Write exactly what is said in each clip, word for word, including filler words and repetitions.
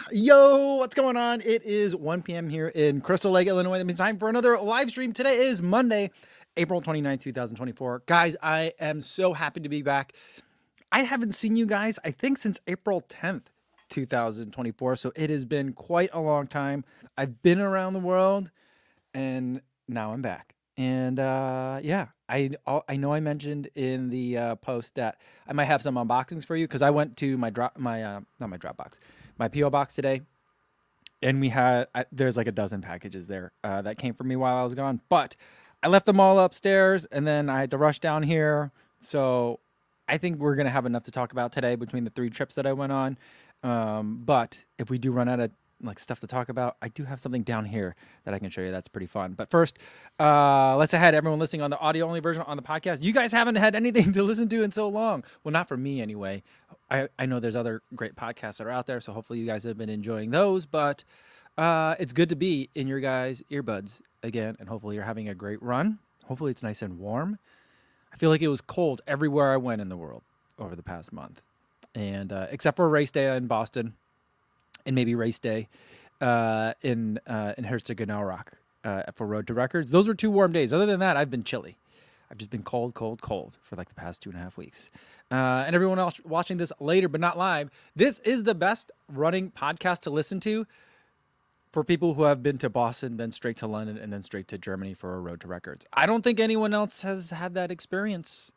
Yo, what's going on? It is one p.m. here in Crystal Lake, Illinois. That means time for another live stream. Today is Monday, April twenty-ninth, twenty twenty-four. Guys, I am so happy to be back. I haven't seen you guys, I think, since April tenth, twenty twenty-four. So it has been quite a long time. I've been around the world, and now I'm back. And uh, yeah, I I know I mentioned in the uh, post that I might have some unboxings for you because I went to my drop my uh, not my Dropbox, my P O box today, and we had I, there's like a dozen packages there uh, that came from me while I was gone. But I left them all upstairs, and then I had to rush down here. So I think we're gonna have enough to talk about today between the three trips that I went on. Um, but if we do run out of like stuff to talk about, I do have something down here that I can show you that's pretty fun. But first, uh, let's ahead everyone listening on the audio only version on the podcast. You guys haven't had anything to listen to in so long. Well, not for me anyway. I, I know there's other great podcasts that are out there, so hopefully you guys have been enjoying those. But uh, it's good to be in your guys' earbuds again, and hopefully you're having a great run. Hopefully it's nice and warm. I feel like it was cold everywhere I went in the world over the past month, and uh, except for race day in Boston. And maybe race day uh, in uh, in Herzogenaurach uh, for Road to Records. Those were two warm days. Other than that, I've been chilly. I've just been cold, cold, cold for like the past two and a half weeks. Uh, and everyone else watching this later but not live, this is the best running podcast to listen to for people who have been to Boston, then straight to London, and then straight to Germany for a Road to Records. I don't think anyone else has had that experience.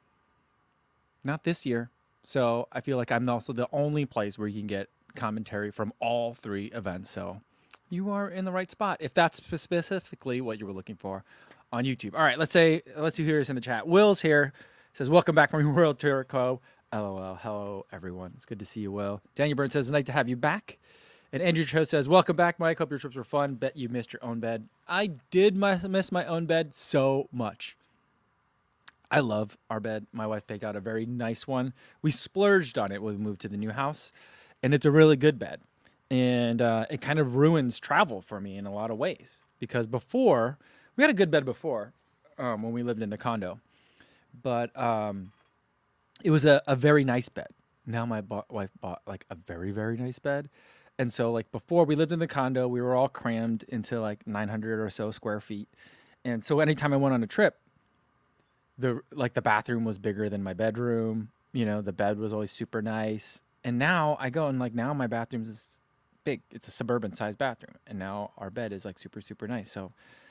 Not this year. So I feel like I'm also the only place where you can get commentary from all three events, so you are in the right spot if that's specifically what you were looking for on YouTube. All right, let's say let's see who is in the chat. Will's here, says welcome back from World Tour Co. LOL. Hello everyone, it's good to see you, Will. Daniel Burns says it's nice to have you back, and Andrew Cho says welcome back, Mike. Hope your trips were fun. Bet you missed your own bed. I did miss my own bed so much. I love our bed. My wife picked out a very nice one. We splurged on it when we moved to the new house. And it's a really good bed. And uh, it kind of ruins travel for me in a lot of ways. Because before, we had a good bed before um, when we lived in the condo. But um, it was a, a very nice bed. Now my bo- wife bought like a very, very nice bed. And so like before we lived in the condo, we were all crammed into like nine hundred or so square feet. And so anytime I went on a trip, the like the bathroom was bigger than my bedroom. You know, the bed was always super nice. And now I go and like now my bathroom is big. It's a suburban sized bathroom. And now our bed is like super, super nice. So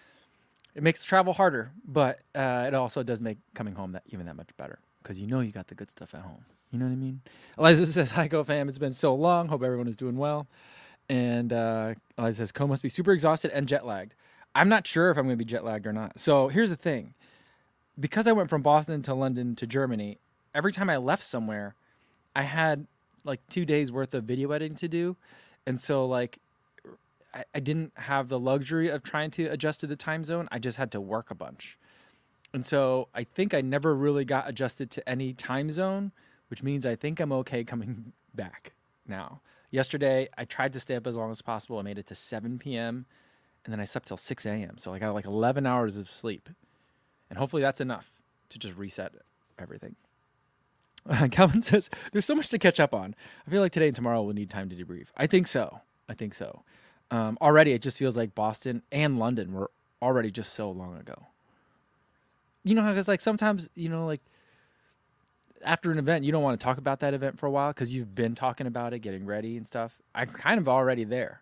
it makes travel harder, but uh, it also does make coming home that even that much better because you know you got the good stuff at home. You know what I mean? Eliza says, hi, Go fam. It's been so long. Hope everyone is doing well. And uh, Eliza says, Co must be super exhausted and jet lagged. I'm not sure if I'm going to be jet lagged or not. So here's the thing. Because I went from Boston to London to Germany, every time I left somewhere, I had like two days worth of video editing to do. And so like, I, I didn't have the luxury of trying to adjust to the time zone. I just had to work a bunch. And so I think I never really got adjusted to any time zone, which means I think I'm okay coming back now. Yesterday, I tried to stay up as long as possible. I made it to seven p.m. and then I slept till six a.m. So I got like eleven hours of sleep. And hopefully that's enough to just reset everything. Uh, Calvin says, there's so much to catch up on. I feel like today and tomorrow we'll need time to debrief. I think so. I think so. Um, already, it just feels like Boston and London were already just so long ago. You know how, because like sometimes, you know, like after an event, you don't want to talk about that event for a while because you've been talking about it, getting ready and stuff. I'm kind of already there.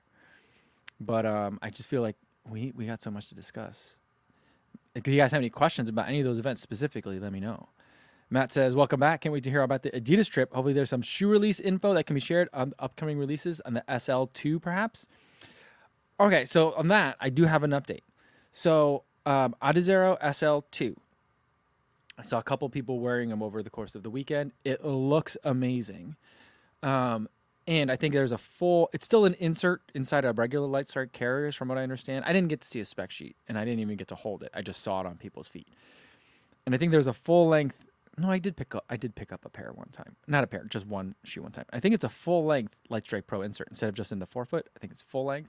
But um, I just feel like we, we got so much to discuss. If you guys have any questions about any of those events specifically, let me know. Matt says, welcome back. Can't wait to hear about the Adidas trip. Hopefully there's some shoe release info that can be shared on upcoming releases on the S L two, perhaps. Okay, so on that, I do have an update. So um, Adizero S L two. I saw a couple people wearing them over the course of the weekend. It looks amazing. Um, and I think there's a full, it's still an insert inside of regular Lightstrike carriers from what I understand. I didn't get to see a spec sheet, and I didn't even get to hold it. I just saw it on people's feet. And I think there's a full length. No, I did pick up. I did pick up a pair one time. Not a pair, just one shoe one time. I think it's a full length Lightstrike Pro insert instead of just in the forefoot. I think it's full length.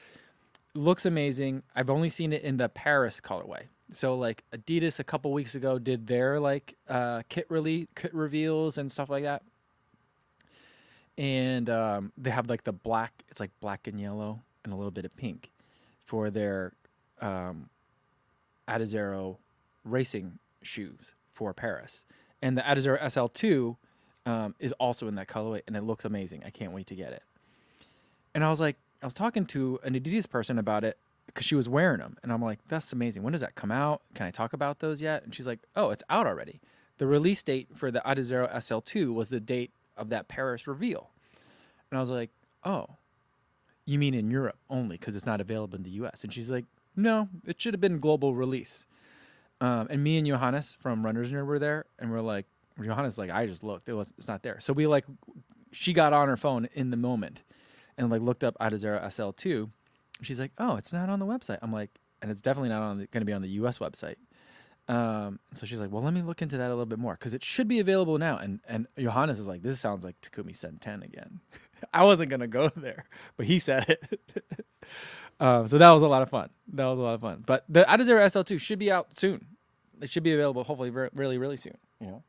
Looks amazing. I've only seen it in the Paris colorway. So like Adidas a couple weeks ago did their like uh, kit rele- kit reveals and stuff like that. and um, they have like the black. It's like black and yellow and a little bit of pink for their um, Adizero racing shoes for Paris. And the Adizero S L two um, is also in that colorway, and it looks amazing. I can't wait to get it. And I was like, I was talking to an Adidas person about it because she was wearing them. And I'm like, that's amazing. When does that come out? Can I talk about those yet? And she's like, oh, it's out already. The release date for the Adizero S L two was the date of that Paris reveal. And I was like, oh, you mean in Europe only because it's not available in the U S? And she's like, no, it should have been global release. Um, and me and Johannes from Runners Nerd were there, and we're like, Johannes like, I just looked, it was, it's not there. So we like, she got on her phone in the moment and like looked up Adizero S L two. She's like, oh, it's not on the website. I'm like, and it's definitely not on going to be on the U S website. Um, so she's like, well, let me look into that a little bit more because it should be available now. And and Johannes is like, this sounds like Takumi Sen ten again. I wasn't gonna go there, but he said it. um, so that was a lot of fun. That was a lot of fun. But the Adizero S L two should be out soon. It should be available, hopefully, re- really, really soon. You know.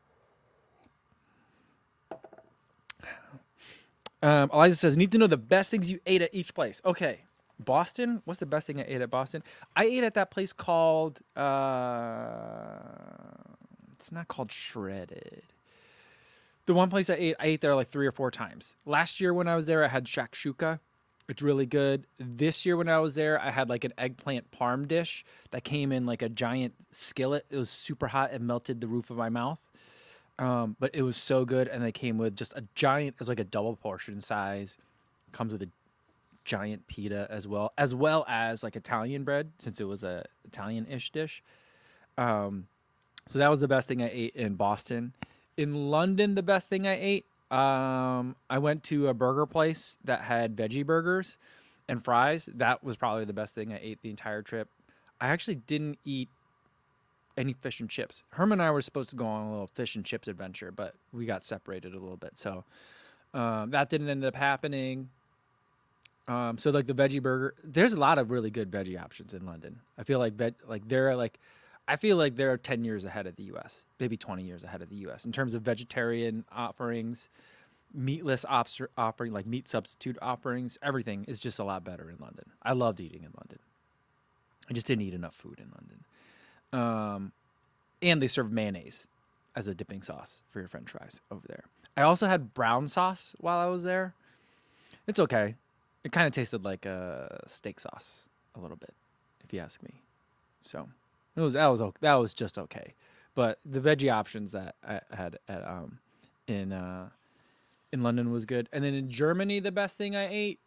Um, Eliza says, need to know the best things you ate at each place. Okay. Boston? What's the best thing I ate at Boston? I ate at that place called, uh, it's not called Shredded. The one place I ate, I ate there like three or four times. Last year when I was there, I had shakshuka. It's really good. This year when I was there, I had like an eggplant parm dish that came in like a giant skillet. It was super hot. It melted the roof of my mouth. Um, but it was so good. And they came with just a giant, it was like a double portion size. Comes with a giant pita as well, as well as like Italian bread, since it was a Italian-ish dish. Um, so that was the best thing I ate in Boston. In London, the best thing I ate, um, I went to a burger place that had veggie burgers and fries. That was probably the best thing I ate the entire trip. I actually didn't eat any fish and chips. Herman and I were supposed to go on a little fish and chips adventure, but we got separated a little bit. So um, that didn't end up happening. Um, so like the veggie burger, there's a lot of really good veggie options in London. I feel like veg, like they're like, I feel like they're ten years ahead of the U S, maybe twenty years ahead of the U S in terms of vegetarian offerings, meatless ops, offering, like meat substitute offerings. Everything is just a lot better in London. I loved eating in London. I just didn't eat enough food in London. Um, and they serve mayonnaise as a dipping sauce for your French fries over there. I also had brown sauce while I was there. It's okay. It kind of tasted like a steak sauce a little bit, if you ask me. So it was that was that was just okay. But the veggie options that I had at um in uh in London was good. And then in Germany, the best thing I ate.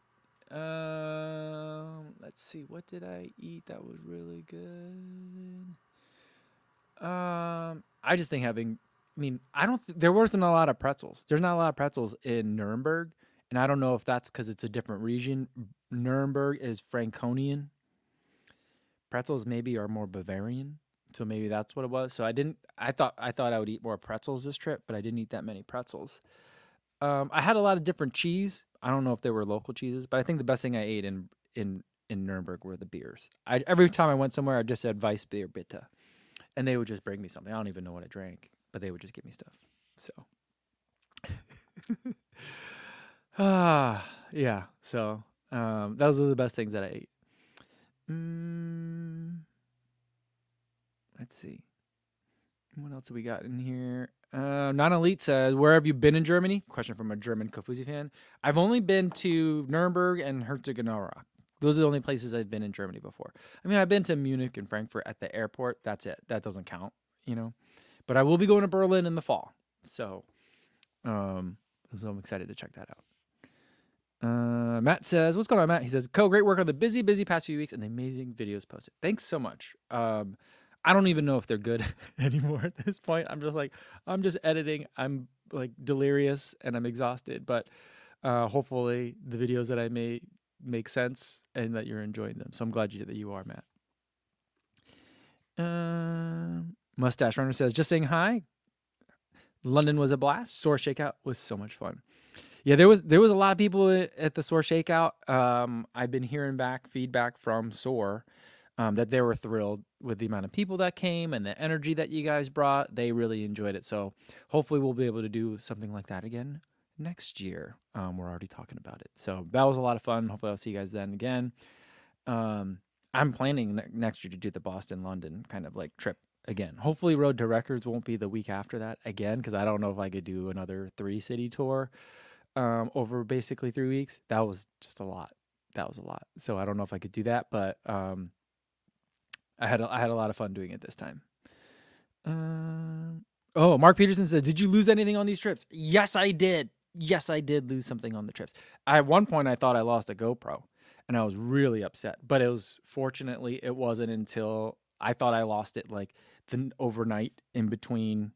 Um, let's see, what did I eat that was really good? Um, I just think having. I mean, I don't. Th- there wasn't a lot of pretzels. There's not a lot of pretzels in Nuremberg. And I don't know if that's because it's a different region. Nuremberg is Franconian. Pretzels maybe are more Bavarian, so maybe that's what it was. So I didn't. I thought I thought I would eat more pretzels this trip, but I didn't eat that many pretzels. Um, I had a lot of different cheese. I don't know if they were local cheeses, but I think the best thing I ate in in in Nuremberg were the beers. I every time I went somewhere, I just said Weiss Bier bitte, and they would just bring me something. I don't even know what I drank, but they would just give me stuff. So. Ah, yeah. So um, those are the best things that I ate. Mm, let's see. What else have we got in here? Uh, Non-Elite says, where have you been in Germany? Question from a German Kofuzi fan. I've only been to Nuremberg and Herzogenaurach. Those are the only places I've been in Germany before. I mean, I've been to Munich and Frankfurt at the airport. That's it. That doesn't count, you know. But I will be going to Berlin in the fall. So, um, so I'm excited to check that out. Uh, Matt says, what's going on, Matt? He says, Co, great work on the busy, busy past few weeks and the amazing videos posted. Thanks so much. Um, I don't even know if they're good anymore at this point. I'm just like, I'm just editing. I'm like delirious and I'm exhausted, but uh, hopefully the videos that I made make sense and that you're enjoying them. So I'm glad you that you are, Matt. Um, Mustache Runner says, just saying hi. London was a blast. Soar Shakeout was so much fun. Yeah, there was there was a lot of people at the Soar Shakeout. Um, I've been hearing back feedback from Soar um, that they were thrilled with the amount of people that came and the energy that you guys brought. They really enjoyed it. So hopefully we'll be able to do something like that again next year. Um, we're already talking about it. So that was a lot of fun. Hopefully I'll see you guys then again. Um, I'm planning ne- next year to do the Boston London kind of like trip again. Hopefully Road to Records won't be the week after that again, because I don't know if I could do another three city tour um, over basically three weeks. That was just a lot. That was a lot. So I don't know if I could do that, but um, I had a, I had a lot of fun doing it this time. Um, oh, Mark Peterson said, "Did you lose anything on these trips?" Yes, I did. Yes, I did lose something on the trips. At one point, I thought I lost a GoPro, and I was really upset. But it was fortunately it wasn't until I thought I lost it like the overnight in between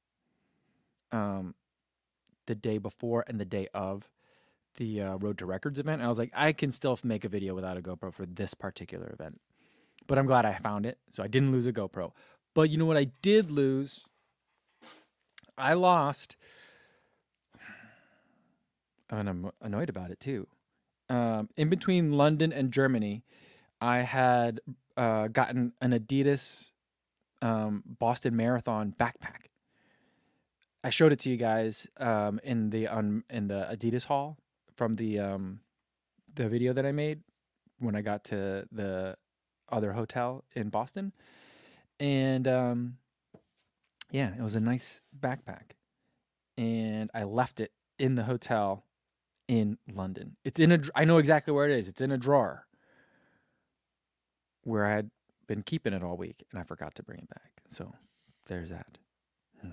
um the day before and the day of the uh, Road to Records event. And I was like, I can still make a video without a GoPro for this particular event. But I'm glad I found it, so I didn't lose a GoPro. But you know what I did lose? I lost, and I'm annoyed about it too. Um, in between London and Germany, I had uh, gotten an Adidas um, Boston Marathon backpack. I showed it to you guys um, in the um, in the Adidas haul from the um, the video that I made when I got to the other hotel in Boston, and um, yeah, it was a nice backpack, and I left it in the hotel in London. It's in a. I know exactly where it is. It's in a drawer where I had been keeping it all week, and I forgot to bring it back. So there's that. Hmm.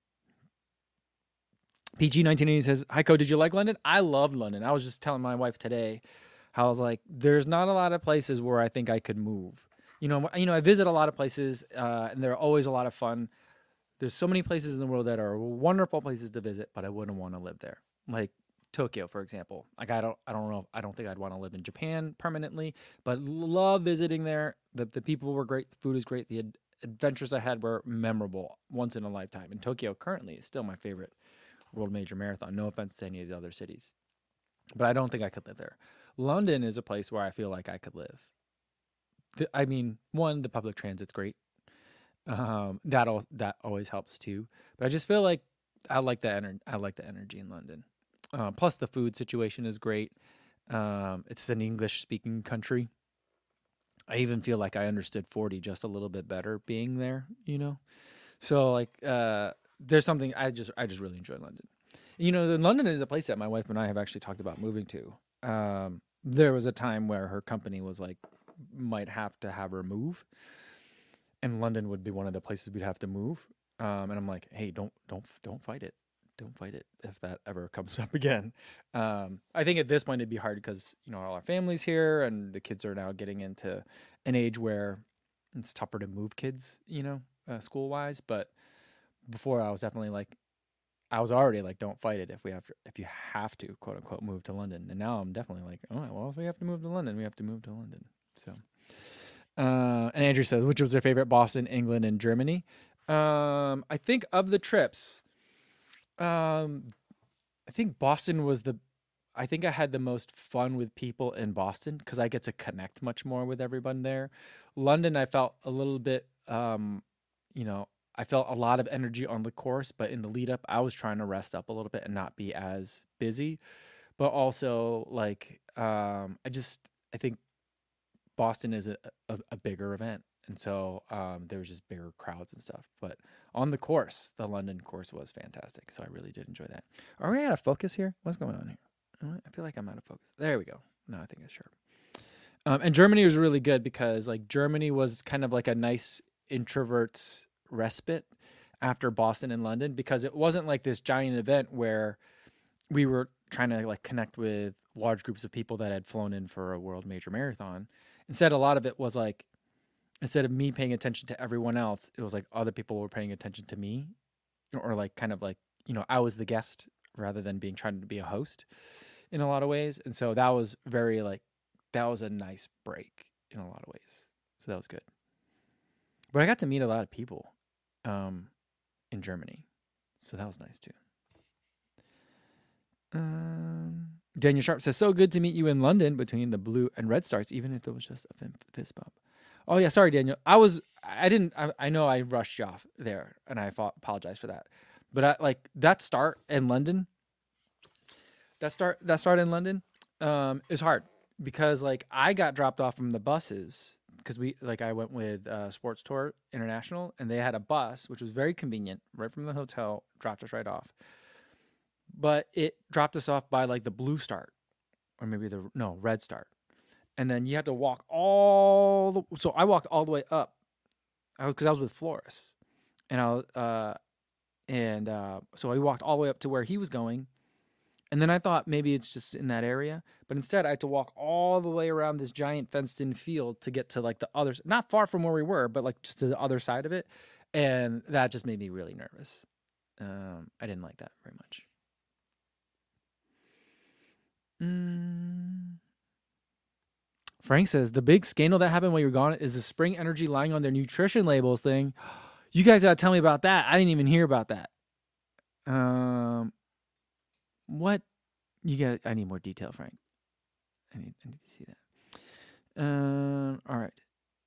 P G nineteen eighty says, "Heiko, did you like London?" I loved London. I was just telling my wife today how I was like, there's not a lot of places where I think I could move. You know, you know, I visit a lot of places, uh, and they're always a lot of fun. There's so many places in the world that are wonderful places to visit, but I wouldn't want to live there. Like Tokyo, for example. Like I don't, I don't know. I don't think I'd want to live in Japan permanently, but love visiting there. The the people were great. The food is great. The ad- adventures I had were memorable, once in a lifetime. And Tokyo currently is still my favorite world major marathon. No offense to any of the other cities, but I don't think I could live there. London is a place where I feel like I could live. The, I mean, one, the public transit's great. Um, that al- that always helps too. But I just feel like I like the ener- I like the energy in London. Uh, plus, the food situation is great. Um, it's an English-speaking country. I even feel like I understood forty just a little bit better being there. You know, so like uh, there's something I just I just really enjoy London. You know, London is a place that my wife and I have actually talked about moving to. Um, there was a time where her company was like, might have to have her move, and London would be one of the places we'd have to move. Um, and I'm like, hey, don't don't don't fight it, don't fight it if that ever comes up again. Um, I think at this point it'd be hard because you know all our family's here, and the kids are now getting into an age where it's tougher to move kids, you know, uh, school wise. But before I was definitely like, I was already like, don't fight it if we have to, if you have to, quote unquote, move to London. And now I'm definitely like, oh, well, if we have to move to London, we have to move to London. So, uh, and Andrew says, which was their favorite? Boston, England, and Germany. Um, I think of the trips, um, I think Boston was the, I think I had the most fun with people in Boston because I get to connect much more with everyone there. London, I felt a little bit, um, you know, I felt a lot of energy on the course, but in the lead up, I was trying to rest up a little bit and not be as busy. But also, like, um, I just I think Boston is a, a, a bigger event, and so um, there was just bigger crowds and stuff. But on the course, the London course was fantastic, so I really did enjoy that. Are we out of focus here? What's going on here? I feel like I'm out of focus. There we go. No, I think it's sharp. Um, and Germany was really good because like Germany was kind of like a nice introvert's respite after Boston and London because it wasn't like this giant event where we were trying to like connect with large groups of people that had flown in for a world major marathon. Instead, a lot of it was like instead of me paying attention to everyone else, it was like other people were paying attention to me, or like kind of like you know I was the guest rather than being trying to be a host in a lot of ways. And so that was very like that was a nice break in a lot of ways. So that was good. But I got to meet a lot of people um, in Germany, so that was nice too. Um, Daniel Sharp says, "So good to meet you in London between the blue and red stars, even if it was just a fist bump." Oh yeah, sorry, Daniel. I was, I didn't, I, I know I rushed you off there, and I apologize for that. But I, like that start in London, that start that started in London um, is hard because like I got dropped off from the buses because we like I went with uh, Sports Tour International and they had a bus which was very convenient right from the hotel, dropped us right off. But it dropped us off by like the Blue Start or maybe the no Red Start, and then you had to walk all the. So I walked all the way up. I was because I was with Flores, and I was uh, and uh, so I walked all the way up to where he was going. And then I thought maybe it's just in that area, but instead I had to walk all the way around this giant fenced-in field to get to like the other, not far from where we were, but like just to the other side of it, and that just made me really nervous. Um, I didn't like that very much. Mm. Frank says the big scandal that happened while you were gone is the Spring Energy lying on their nutrition labels thing. You guys gotta tell me about that. I didn't even hear about that. Um. What you got? I need more detail, Frank. I need, I need to see that. Um, all right.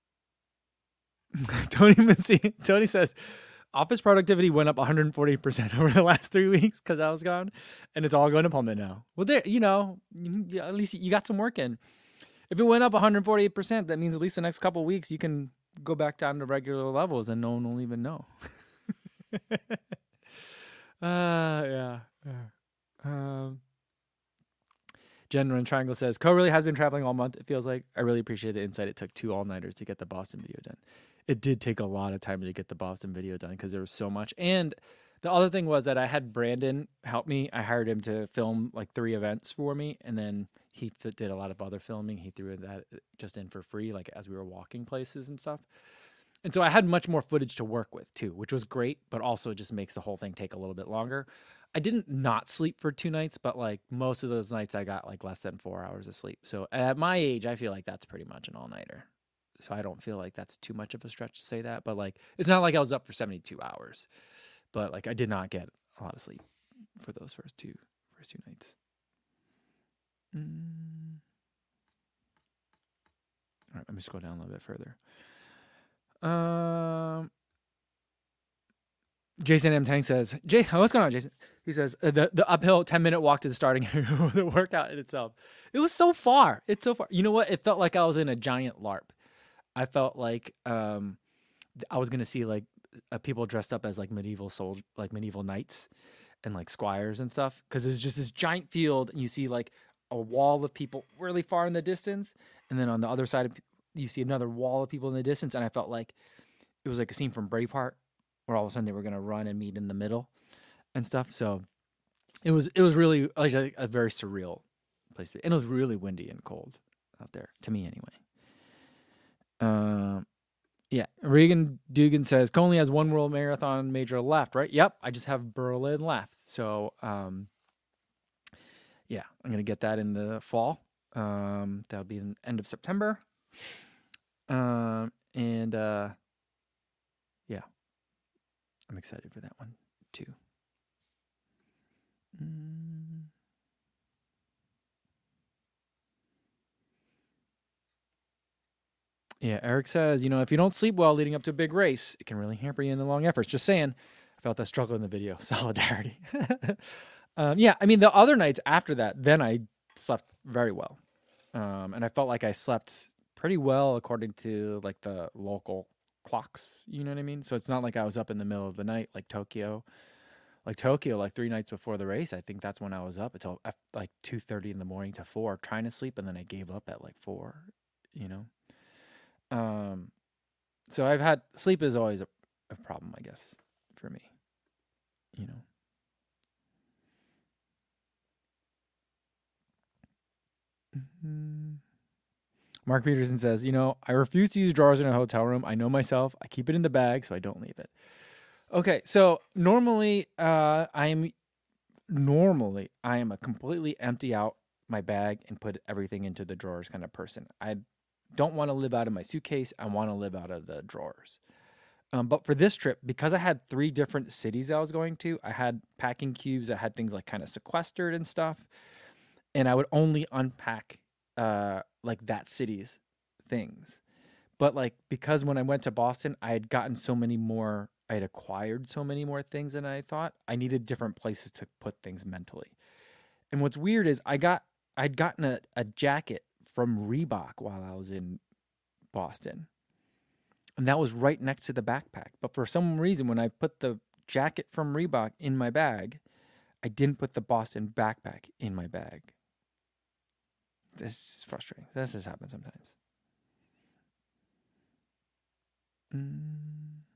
Tony Messi, Tony says, office productivity went up one hundred forty percent over the last three weeks because I was gone, and it's all going to Pullman now. Well, there, you know, you, at least you got some work in. If it went up one hundred forty-eight percent, that means at least the next couple of weeks you can go back down to regular levels, and no one will even know. uh, yeah. yeah. Um, Jen Run Triangle says, Co really has been traveling all month. It feels like I really appreciate the insight. It took two all-nighters to get the Boston video done. It did take a lot of time to get the Boston video done because there was so much. And the other thing was that I had Brandon help me. I hired him to film like three events for me. And then he did a lot of other filming. He threw that just in for free, like as we were walking places and stuff. And so I had much more footage to work with too, which was great, but also just makes the whole thing take a little bit longer. I didn't not sleep for two nights, but like most of those nights I got like less than four hours of sleep. So at my age, I feel like that's pretty much an all-nighter. So I don't feel like that's too much of a stretch to say that, but like, it's not like I was up for seventy-two hours, but like I did not get a lot of sleep for those first two, first two nights. Mm. All right, let me scroll down a little bit further. Um, Jason M. Tang says, Jay, what's going on, Jason? He says, uh, the, the uphill ten minute walk to the starting area was the workout in itself. It was so far. It's so far. You know what? It felt like I was in a giant LARP. I felt like um, I was going to see like uh, people dressed up as like medieval soldiers, like medieval knights and like squires and stuff. Cause it's just this giant field and you see like a wall of people really far in the distance. And then on the other side of you see another wall of people in the distance. And I felt like it was like a scene from Braveheart where all of a sudden they were going to run and meet in the middle and stuff. So it was, it was really like a, a very surreal place to be. And it was really windy and cold out there to me anyway. Um, yeah. Regan Dugan says, Conley has one world marathon major left, right? Yep. I just have Berlin left. So, um, yeah, I'm going to get that in the fall. Um, that'll be in the end of September. Um, and, uh, yeah, I'm excited for that one too. Mm. Yeah, Eric says, you know, if you don't sleep well leading up to a big race, it can really hamper you in the long efforts. Just saying, I felt that struggle in the video. Solidarity. um, yeah, I mean, the other nights after that, then I slept very well. Um, and I felt like I slept pretty well according to like the local clocks, you know what I mean? So it's not like I was up in the middle of the night like Tokyo. Like Tokyo, like three nights before the race, I think that's when I was up until like two thirty in the morning to four trying to sleep, and then I gave up at like four, you know? Um, so I've had, sleep is always a, a problem, I guess, for me, you know? Mm-hmm. Mark Peterson says, you know, I refuse to use drawers in a hotel room. I know myself. I keep it in the bag, so I don't leave it. Okay, so normally, uh, I am normally I am a completely empty out my bag and put everything into the drawers kind of person. I don't want to live out of my suitcase. I want to live out of the drawers. Um, but for this trip, because I had three different cities I was going to, I had packing cubes that had things like kind of sequestered and stuff, and I would only unpack uh, like that city's things. But like, because when I went to Boston, I had gotten so many more, I had acquired so many more things than I thought. I needed different places to put things mentally. And what's weird is I got I'd gotten a, a jacket from Reebok while I was in Boston. And that was right next to the backpack. But for some reason, when I put the jacket from Reebok in my bag, I didn't put the Boston backpack in my bag. This is frustrating. This has happened sometimes. Mm.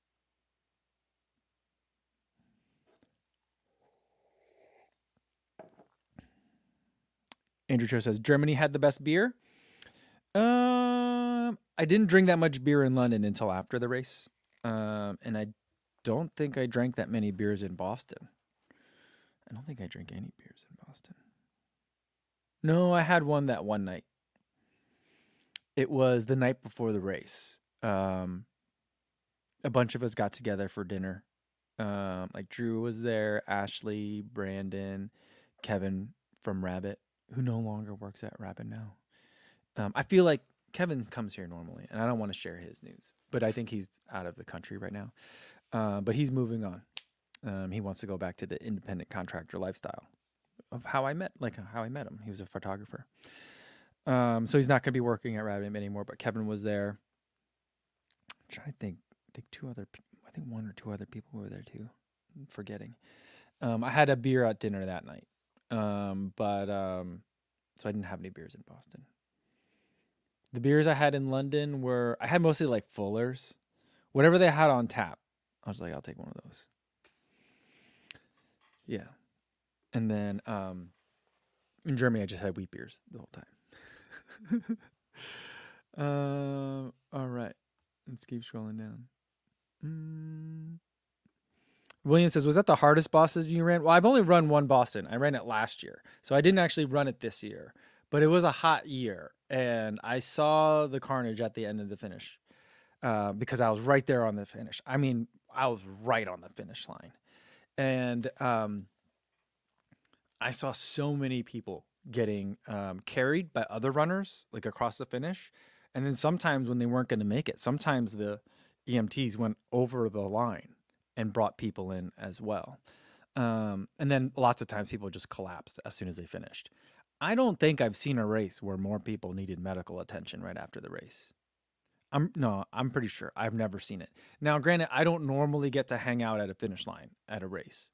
Andrew Cho says, Germany had the best beer. Um, I didn't drink that much beer in London until after the race. Um, and I don't think I drank that many beers in Boston. I don't think I drank any beers in Boston. No, I had one that one night. It was the night before the race. Um, a bunch of us got together for dinner. Um, like Drew was there, Ashley, Brandon, Kevin from Rabbit, who no longer works at Rabbit now. Um, I feel like Kevin comes here normally, and I don't want to share his news, but I think he's out of the country right now. Uh, but he's moving on. Um, he wants to go back to the independent contractor lifestyle of how I met, like how I met him. He was a photographer. Um, so he's not going to be working at Rabbit anymore, but Kevin was there. I'm trying to think, I think two other, I think one or two other people were there too. I'm forgetting. Um, I had a beer at dinner that night. Um, but, um, so I didn't have any beers in Boston. The beers I had in London were, I had mostly like Fuller's, whatever they had on tap. I was like, I'll take one of those. Yeah. And then, um, in Germany, I just had wheat beers the whole time. um, all right. Let's keep scrolling down. Mm. William says, was that the hardest Boston you ran? Well, I've only run one Boston. I ran it last year. So I didn't actually run it this year. But it was a hot year. And I saw the carnage at the end of the finish uh, because I was right there on the finish. I mean, I was right on the finish line. And um, I saw so many people getting um, carried by other runners, like across the finish. And then sometimes when they weren't going to make it, sometimes the E M Ts went over the line and brought people in as well. Um, and then lots of times people just collapsed as soon as they finished. I don't think I've seen a race where more people needed medical attention right after the race. I'm no, I'm pretty sure. I've never seen it. Now, granted, I don't normally get to hang out at a finish line at a race.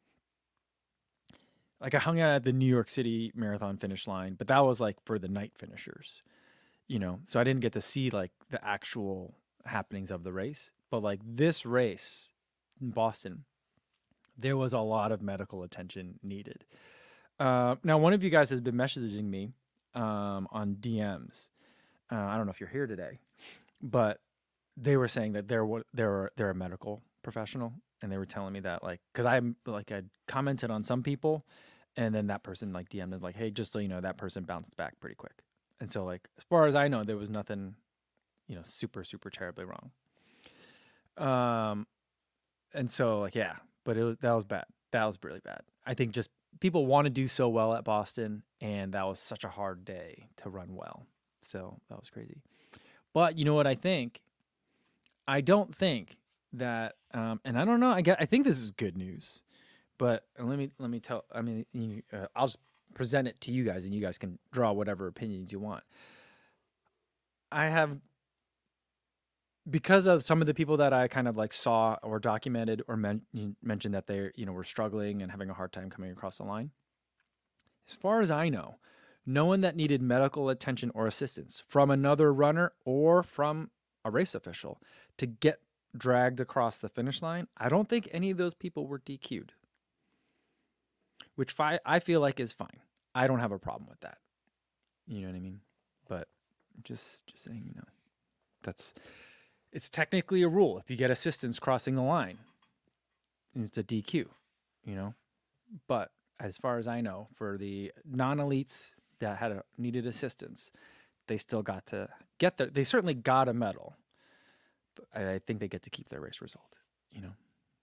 Like I hung out at the New York City Marathon finish line, but that was like for the night finishers, you know. So I didn't get to see like the actual happenings of the race. But like this race in Boston, there was a lot of medical attention needed. Uh, now, one of you guys has been messaging me um, on D Ms. Uh, I don't know if you're here today, but they were saying that they're they're they're a medical professional, and they were telling me that like because I'm like I commented on some people, and then that person like D M'd like, hey, just so you know, that person bounced back pretty quick, and so like as far as I know, there was nothing, you know, super super terribly wrong. Um, and so like yeah, but it was that was bad. That was really bad. I think just people want to do so well at Boston, and that was such a hard day to run well. So that was crazy. But you know what I think? I don't think that, um, and I don't know. I get. I think this is good news, but let me let me tell. I mean, you, uh, I'll just present it to you guys, and you guys can draw whatever opinions you want. I have, because of some of the people that I kind of like saw or documented or men- mentioned that they, you know, were struggling and having a hard time coming across the line. As far as I know, no one that needed medical attention or assistance from another runner or from a race official to get dragged across the finish line, I don't think any of those people were D Q'd, which fi- I feel like is fine. I don't have a problem with that. You know what I mean? But just, just saying, you know, that's, it's technically a rule. If you get assistance crossing the line, it's a D Q, you know, but as far as I know, for the non-elites that had a, needed assistance, they still got to get their, they certainly got a medal, but I think they get to keep their race result, you know.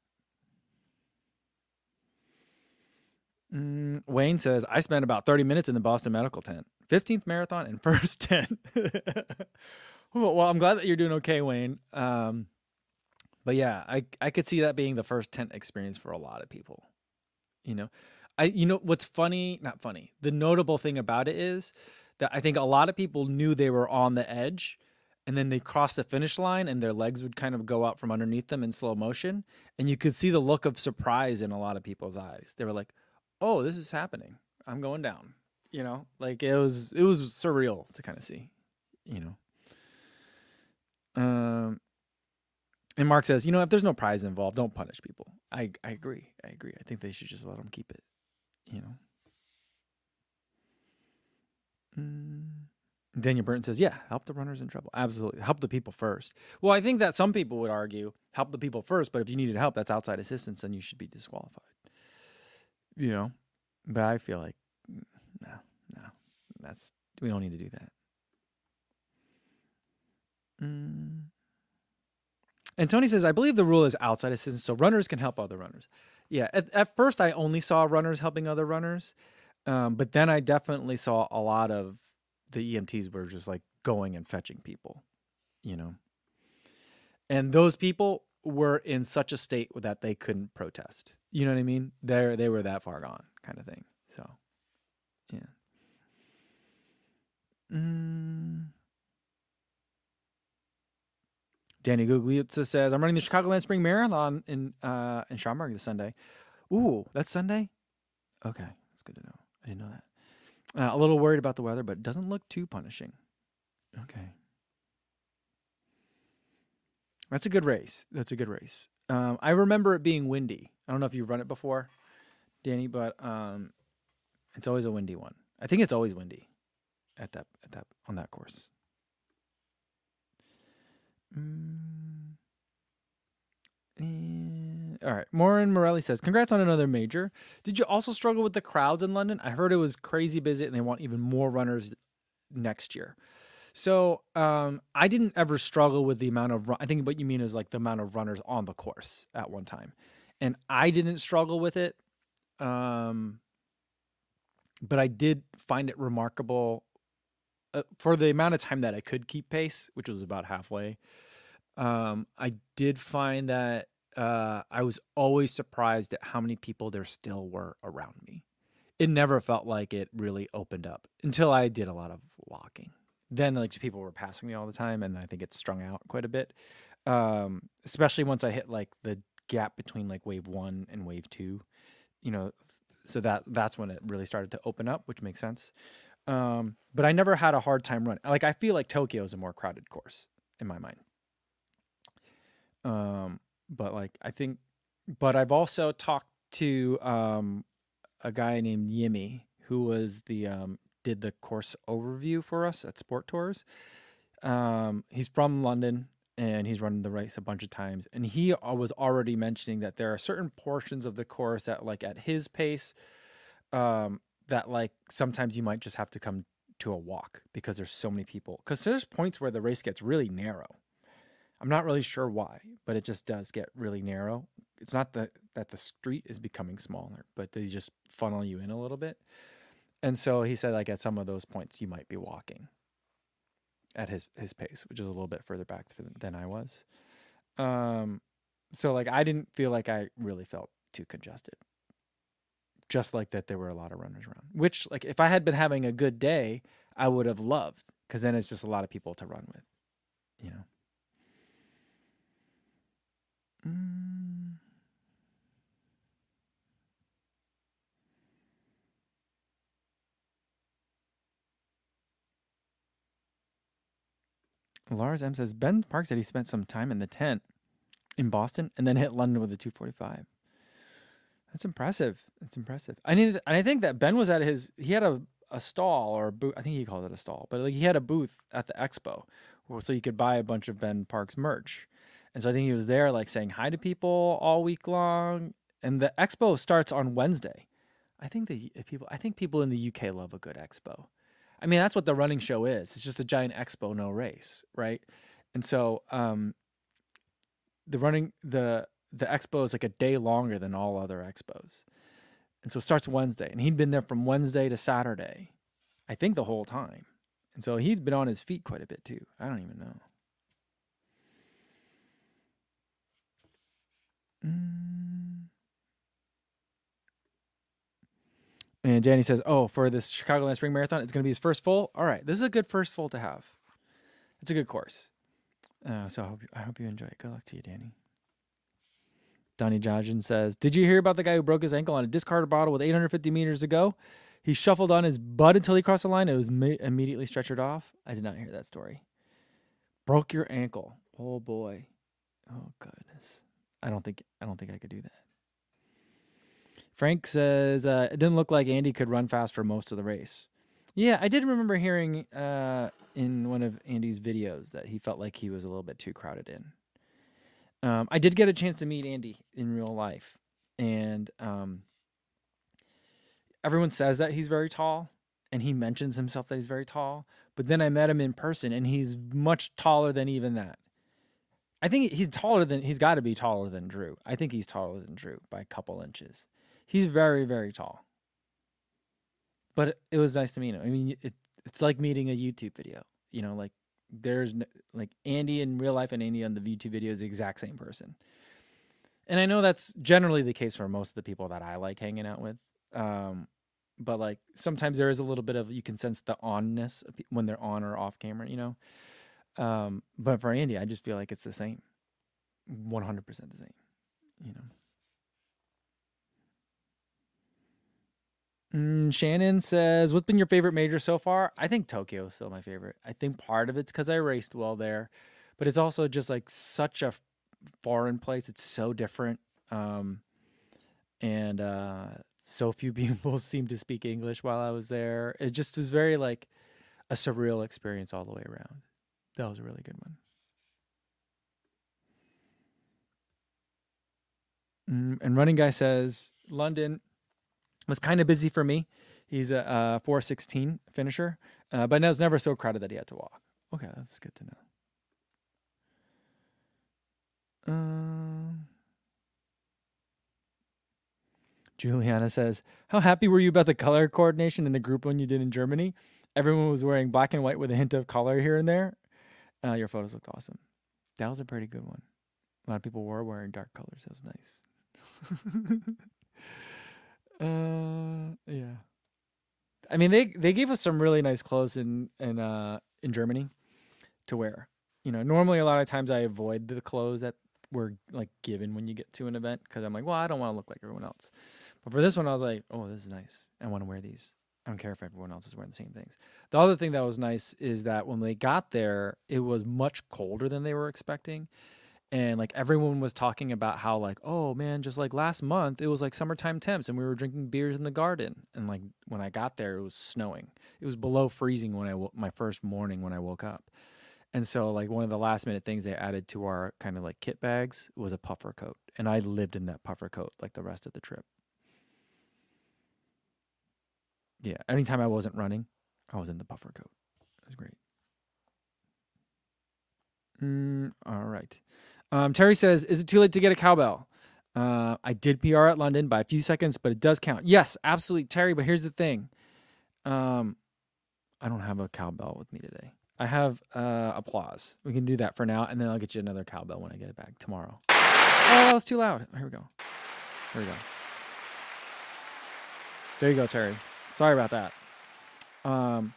Mm, Wayne says, I spent about thirty minutes in the Boston Medical tent, fifteenth marathon and first tent. Well, I'm glad that you're doing okay, Wayne. Um, but yeah, I, I could see that being the first tent experience for a lot of people, you know. I you know what's funny, not funny. The notable thing about it is that I think a lot of people knew they were on the edge and then they crossed the finish line and their legs would kind of go out from underneath them in slow motion and you could see the look of surprise in a lot of people's eyes. They were like, "Oh, this is happening. I'm going down." You know? Like it was it was surreal to kind of see, you know. Um and Mark says, "You know, if there's no prize involved, don't punish people." I I agree. I agree. I think they should just let them keep it, you know. Mm. Daniel Burton says, yeah, help the runners in trouble. Absolutely. Help the people first. Well, I think that some people would argue help the people first, but if you needed help, that's outside assistance, then you should be disqualified. You know? But I feel like, no, no. That's, we don't need to do that. Mm. And Tony says, I believe the rule is outside assistance, so runners can help other runners. Yeah, at, at first I only saw runners helping other runners, um, but then I definitely saw a lot of the E M Ts were just like going and fetching people, you know. And those people were in such a state that they couldn't protest. You know what I mean? They they were that far gone, kind of thing. So, yeah. Mm. Danny Guglielza says, "I'm running the Chicagoland Spring Marathon in uh, in Schaumburg this Sunday." Ooh, that's Sunday? Okay, that's good to know. I didn't know that. Uh, a little worried about the weather, but it doesn't look too punishing. Okay. That's a good race. That's a good race. Um, I remember it being windy. I don't know if you've run it before, Danny, but um, it's always a windy one. I think it's always windy at that at that on that course. Mm. And, all right. Maureen Morelli says, congrats on another major. Did you also struggle with the crowds in London? I heard it was crazy busy and they want even more runners next year. So um, I didn't ever struggle with the amount of run- I think what you mean is like the amount of runners on the course at one time. And I didn't struggle with it. Um, but I did find it remarkable uh, for the amount of time that I could keep pace, which was about halfway. Um, I did find that uh, I was always surprised at how many people there still were around me. It never felt like it really opened up until I did a lot of walking. Then like people were passing me all the time, and I think it strung out quite a bit. Um, especially once I hit like the gap between like wave one and wave two, you know, so that that's when it really started to open up, which makes sense. Um, but I never had a hard time running. Like I feel like Tokyo is a more crowded course in my mind. Um, but like I think, but I've also talked to um, a guy named Yimi who was the um, did the course overview for us at Sport Tours. Um, he's from London and he's run the race a bunch of times, and he was already mentioning that there are certain portions of the course that, like at his pace, um, that like sometimes you might just have to come to a walk because there's so many people. Because there's points where the race gets really narrow. I'm not really sure why, but it just does get really narrow. It's not that that the street is becoming smaller, but they just funnel you in a little bit. And so he said, like at some of those points, you might be walking at his his pace, which is a little bit further back than I was. Um, so like I didn't feel like I really felt too congested. Just like that, there were a lot of runners around. Which, like, if I had been having a good day, I would have loved, because then it's just a lot of people to run with, you know. Mm. Lars M says Ben Park said he spent some time in the tent in Boston and then hit London with a two forty-five. That's impressive. That's impressive. I need, and I think that Ben was at his. He had a, a stall or a booth. I think he called it a stall, but like he had a booth at the expo, so you could buy a bunch of Ben Park's merch. And so I think he was there, like saying hi to people all week long. And the expo starts on Wednesday. I think the people. I think people in the U K love a good expo. I mean, that's what the running show is. It's just a giant expo, no race, right? And so um, the running the the expo is like a day longer than all other expos. And so it starts Wednesday. And he'd been there from Wednesday to Saturday, I think the whole time. And so he'd been on his feet quite a bit too. I don't even know. Mm. And Danny says, oh, for this Chicagoland Spring Marathon, it's going to be his first full. All right. This is a good first full to have. It's a good course. Uh, so I hope, you, I hope you enjoy it. Good luck to you, Danny. Donnie Johnson says, did you hear about the guy who broke his ankle on a discarded bottle with eight hundred fifty meters to go? He shuffled on his butt until he crossed the line. It was me- immediately stretchered off. I did not hear that story. Broke your ankle. Oh, boy. Oh, goodness. I don't think I don't think I could do that. Frank says, uh, it didn't look like Andy could run fast for most of the race. Yeah, I did remember hearing uh, in one of Andy's videos that he felt like he was a little bit too crowded in. Um, I did get a chance to meet Andy in real life. And um, everyone says that he's very tall. And he mentions himself that he's very tall. But then I met him in person, and he's much taller than even that. I think he's taller than, he's got to be taller than Drew. I think he's taller than Drew by a couple inches. He's very, very tall. But it, it was nice to meet him. I mean, it, it's like meeting a YouTube video. You know, like there's no, like Andy in real life and Andy on the YouTube video is the exact same person. And I know that's generally the case for most of the people that I like hanging out with. Um, but like sometimes there is a little bit of, you can sense the onness when they're on or off camera, you know. Um, but for Andy, I just feel like it's the same. one hundred percent the same, you know. Mm, Shannon says, what's been your favorite major so far? I think Tokyo is still my favorite. I think part of it's because I raced well there, but it's also just like such a foreign place. It's so different. Um, and uh, so few people seemed to speak English while I was there. It just was very like a surreal experience all the way around. That was a really good one. Mm, and Running Guy says, London was kind of busy for me. He's a, a four sixteen finisher, uh, but it was never so crowded that he had to walk. Okay, that's good to know. Um, Juliana says, how happy were you about the color coordination in the group one you did in Germany? Everyone was wearing black and white with a hint of color here and there. Uh, your photos looked awesome. That was a pretty good one. A lot of people were wearing dark colors. That was nice. Uh, yeah. I mean, they they gave us some really nice clothes in in uh in Germany to wear. You know, normally a lot of times I avoid the clothes that were like given when you get to an event because I'm like, well, I don't want to look like everyone else. But for this one, I was like, oh, this is nice. I want to wear these. I don't care if everyone else is wearing the same things. The other thing that was nice is that when they got there, it was much colder than they were expecting. And like everyone was talking about how like, oh man, just like last month, it was like summertime temps and we were drinking beers in the garden. And like when I got there, it was snowing. It was below freezing when I, wo- my first morning when I woke up. And so like one of the last minute things they added to our kind of like kit bags was a puffer coat. And I lived in that puffer coat like the rest of the trip. Yeah. Anytime I wasn't running, I was in the puffer coat. It was great. Mm, all right. Um, Terry says, is it too late to get a cowbell? Uh, I did P R at London by a few seconds, but it does count. Yes, absolutely, Terry. But here's the thing. Um, I don't have a cowbell with me today. I have uh, applause. We can do that for now, and then I'll get you another cowbell when I get it back tomorrow. Oh, that was too loud. Here we go. Here we go. There you go, Terry. Sorry about that. Um,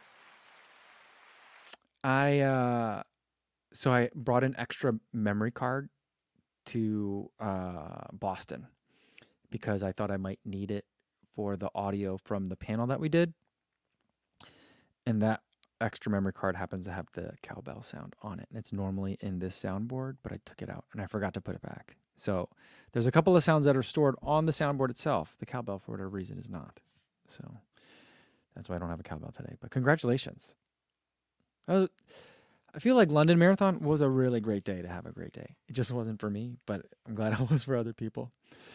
I uh, so I brought an extra memory card to uh, Boston because I thought I might need it for the audio from the panel that we did. And that extra memory card happens to have the cowbell sound on it. And it's normally in this soundboard, but I took it out and I forgot to put it back. So there's a couple of sounds that are stored on the soundboard itself. The cowbell, for whatever reason, is not. So that's why I don't have a cowbell today. But congratulations. Uh, I feel like London Marathon was a really great day to have a great day. It just wasn't for me, but I'm glad it was for other people.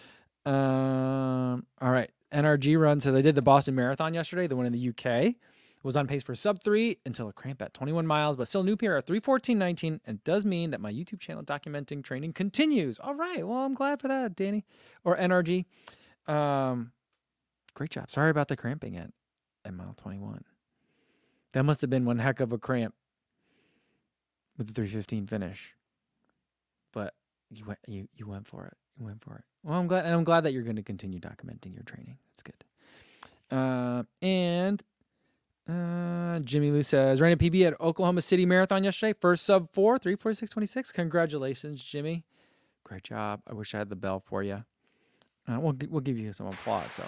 Um, all right. N R G Run says, I did the Boston Marathon yesterday, the one in the U K. Was on pace for sub three until a cramp at twenty-one miles, but still new P R at three fourteen nineteen, and it does mean that my YouTube channel documenting training continues. All right. Well, I'm glad for that, Danny. Or N R G. Um, great job. Sorry about the cramping at, at mile twenty-one. That must have been one heck of a cramp with the three fifteen finish. But you went you you went for it. You went for it. Well, I'm glad and I'm glad that you're going to continue documenting your training. That's good. Uh, and uh, Jimmy Lou says, ran a P B at Oklahoma City Marathon yesterday. First sub four, three forty-six twenty-six. Congratulations, Jimmy. Great job. I wish I had the bell for you. Uh, we'll, we'll give you some applause. So.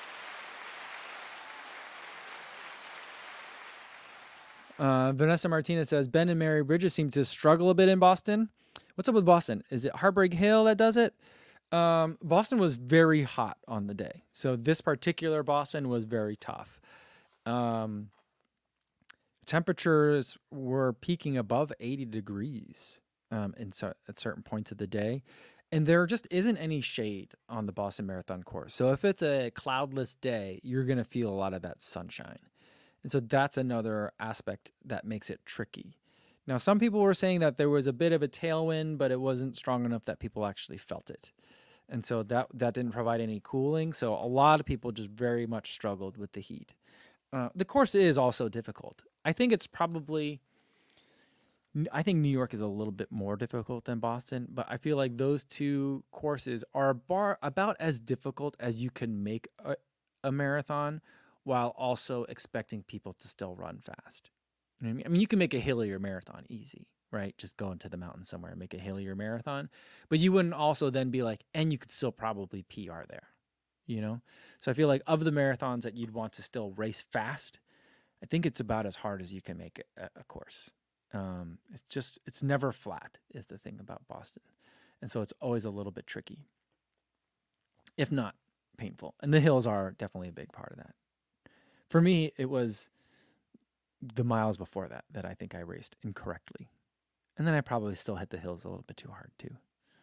Uh, Vanessa Martinez says, Ben and Mary Bridges seem to struggle a bit in Boston. What's up with Boston? Is it Heartbreak Hill that does it? Um, Boston was very hot on the day. So this particular Boston was very tough. Um, temperatures were peaking above eighty degrees um, in so, at certain points of the day. And there just isn't any shade on the Boston Marathon course. So if it's a cloudless day, you're going to feel a lot of that sunshine. And so that's another aspect that makes it tricky. Now, some people were saying that there was a bit of a tailwind, but it wasn't strong enough that people actually felt it. And so that that didn't provide any cooling. So a lot of people just very much struggled with the heat. Uh, the course is also difficult. I think it's probably, I think New York is a little bit more difficult than Boston, but I feel like those two courses are bar, about as difficult as you can make a, a marathon while also expecting people to still run fast. You know what I mean? I mean, you can make a hillier marathon easy, right? Just go into the mountains somewhere and make a hillier marathon. But you wouldn't also then be like, and you could still probably P R there, you know? So I feel like of the marathons that you'd want to still race fast, I think it's about as hard as you can make a, a course. Um, it's just, it's never flat is the thing about Boston. And so it's always a little bit tricky, if not painful. And the hills are definitely a big part of that. For me, it was the miles before that that I think I raced incorrectly. And then I probably still hit the hills a little bit too hard, too.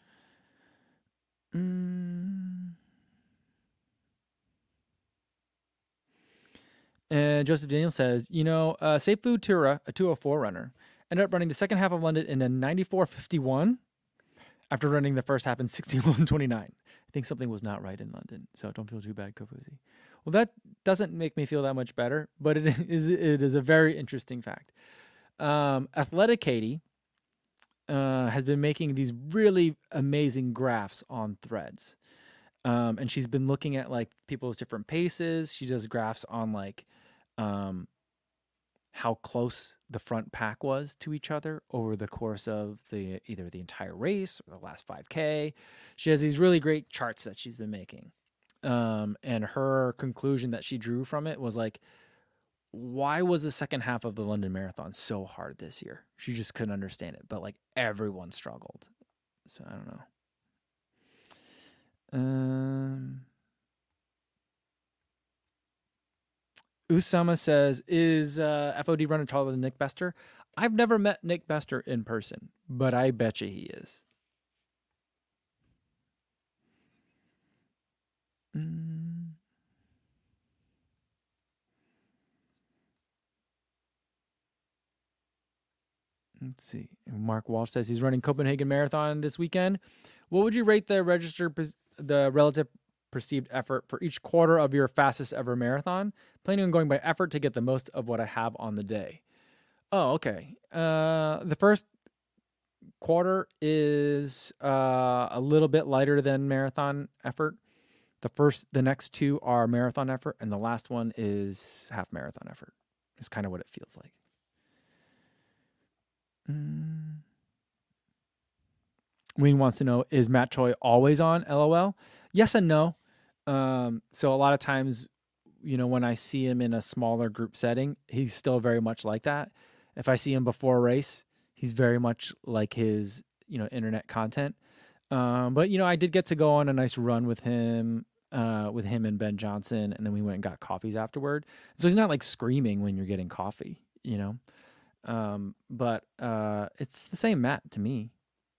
Mm. And Joseph Daniel says, you know, uh, Seifu Tura, a two oh four runner, ended up running the second half of London in a ninety-four fifty-one after running the first half in sixty-one twenty-nine. I think something was not right in London, so don't feel too bad, Kofuzi. Well, that doesn't make me feel that much better, but it is it is a very interesting fact. Um, Athletic Katie uh, has been making these really amazing graphs on Threads, um, and she's been looking at like people's different paces. She does graphs on like um, how close the front pack was to each other over the course of the either the entire race or the last five K. She has these really great charts that she's been making. Um, and her conclusion that she drew from it was like, why was the second half of the London Marathon so hard this year? She just couldn't understand it, but like everyone struggled. So I don't know. Um, Usama says, is uh, F O D runner taller than Nick Bester? I've never met Nick Bester in person, but I bet you he is. Mm. Let's see. Mark Walsh says he's running Copenhagen Marathon this weekend. What would you rate the registered, the relative perceived effort for each quarter of your fastest ever marathon? Planning on going by effort to get the most of what I have on the day. Oh, okay. Uh, the first quarter is uh, a little bit lighter than marathon effort. The first, the next two are marathon effort, and the last one is half marathon effort. It's kind of what it feels like. Mm. Wayne wants to know, is Matt Choi always on? LOL. Yes and no. Um, so a lot of times, you know, when I see him in a smaller group setting, he's still very much like that. If I see him before a race, he's very much like his, you know, internet content. Um, but, you know, I did get to go on a nice run with him, uh, with him and Ben Johnson, and then we went and got coffees afterward. So he's not like screaming when you're getting coffee, you know. Um, but uh, it's the same Matt to me.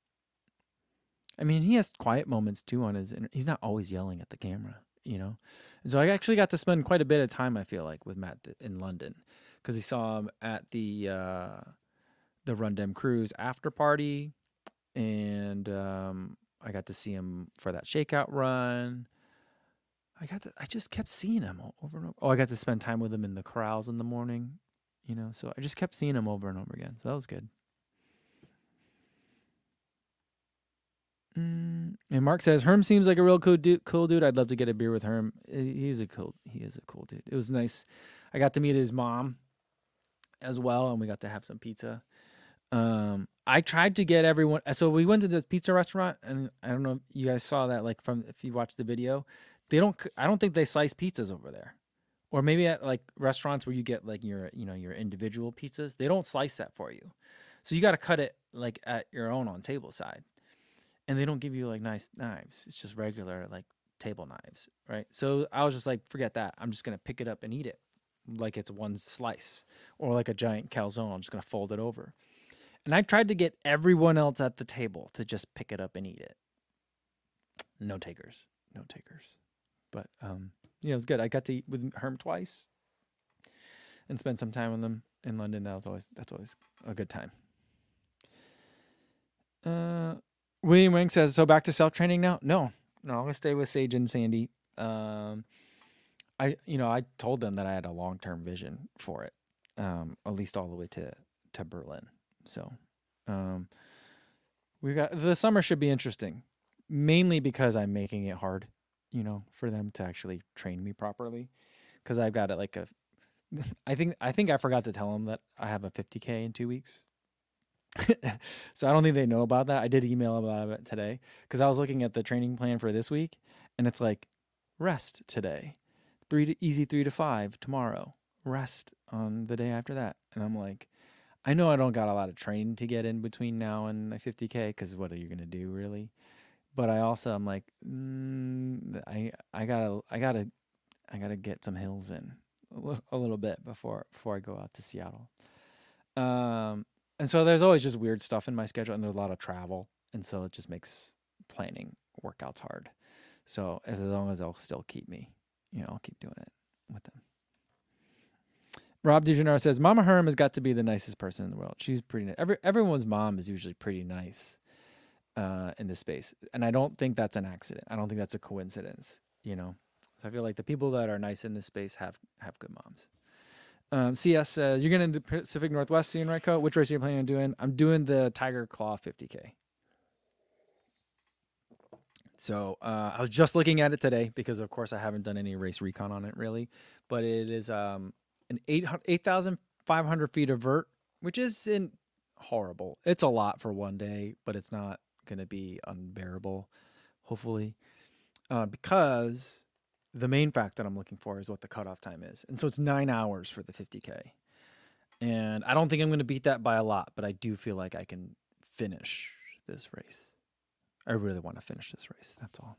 I mean, he has quiet moments too on his. He's not always yelling at the camera, you know. And so I actually got to spend quite a bit of time, I feel like, with Matt in London, because we saw him at the uh, the Run Dem Cruise after party, and um, I got to see him for that shakeout run. I got to, I just kept seeing him over and over. Oh, I got to spend time with him in the corrals in the morning, you know. So I just kept seeing him over and over again. So that was good. Mm, and Mark says Herm seems like a real cool dude. Cool dude. I'd love to get a beer with Herm. He's a cool. He is a cool dude. It was nice. I got to meet his mom as well, and we got to have some pizza. Um, I tried to get everyone. So we went to this pizza restaurant, and I don't know if you guys saw that. Like from if you watched the video, they don't. I don't think they slice pizzas over there, or maybe at like restaurants where you get like your you know your individual pizzas. They don't slice that for you, so you got to cut it like at your own on table side. And they don't give you like nice knives. It's just regular like table knives, right? So I was just like, forget that. I'm just gonna pick it up and eat it like it's one slice, or like a giant calzone. I'm just gonna fold it over. And I tried to get everyone else at the table to just pick it up and eat it. No takers, no takers. But um, yeah, it was good. I got to eat with Herm twice and spend some time with them in London. That was always that's always a good time. Uh. William Wing says, so back to self-training now? No, no, I'm going to stay with Sage and Sandy. Um, I, you know, I told them that I had a long-term vision for it, um, at least all the way to, to Berlin. So, um, we got, the summer should be interesting, mainly because I'm making it hard, you know, for them to actually train me properly. Cause I've got it like a, I think, I think I forgot to tell them that I have a fifty K in two weeks. So I don't think they know about that. I did email about it today because I was looking at the training plan for this week, and it's like rest today, three to easy three to five tomorrow, rest on the day after that. And I'm like, I know I don't got a lot of training to get in between now and my fifty K because what are you gonna do really? But I also I'm like, mm, I I gotta I gotta I gotta get some hills in a little, a little bit before before I go out to Seattle. Um. And so there's always just weird stuff in my schedule, and there's a lot of travel, and so it just makes planning workouts hard. So as long as they'll still keep me, you know, I'll keep doing it with them. Rob DeGenaro says, Mama Herm has got to be the nicest person in the world. She's pretty nice. Every, everyone's mom is usually pretty nice uh, in this space. And I don't think that's an accident. I don't think that's a coincidence, you know. So I feel like the people that are nice in this space have, have good moms. Um, C S says, you're going to Pacific Northwest soon, right, Co? Which race are you planning on doing? I'm doing the Tiger Claw fifty K. So uh, I was just looking at it today because, of course, I haven't done any race recon on it, really. But it is um, an eight thousand five hundred feet of vert, which isn't horrible. It's a lot for one day, but it's not going to be unbearable, hopefully, uh, because the main fact that I'm looking for is what the cutoff time is. And so it's nine hours for the fifty K. And I don't think I'm going to beat that by a lot, but I do feel like I can finish this race. I really want to finish this race. That's all.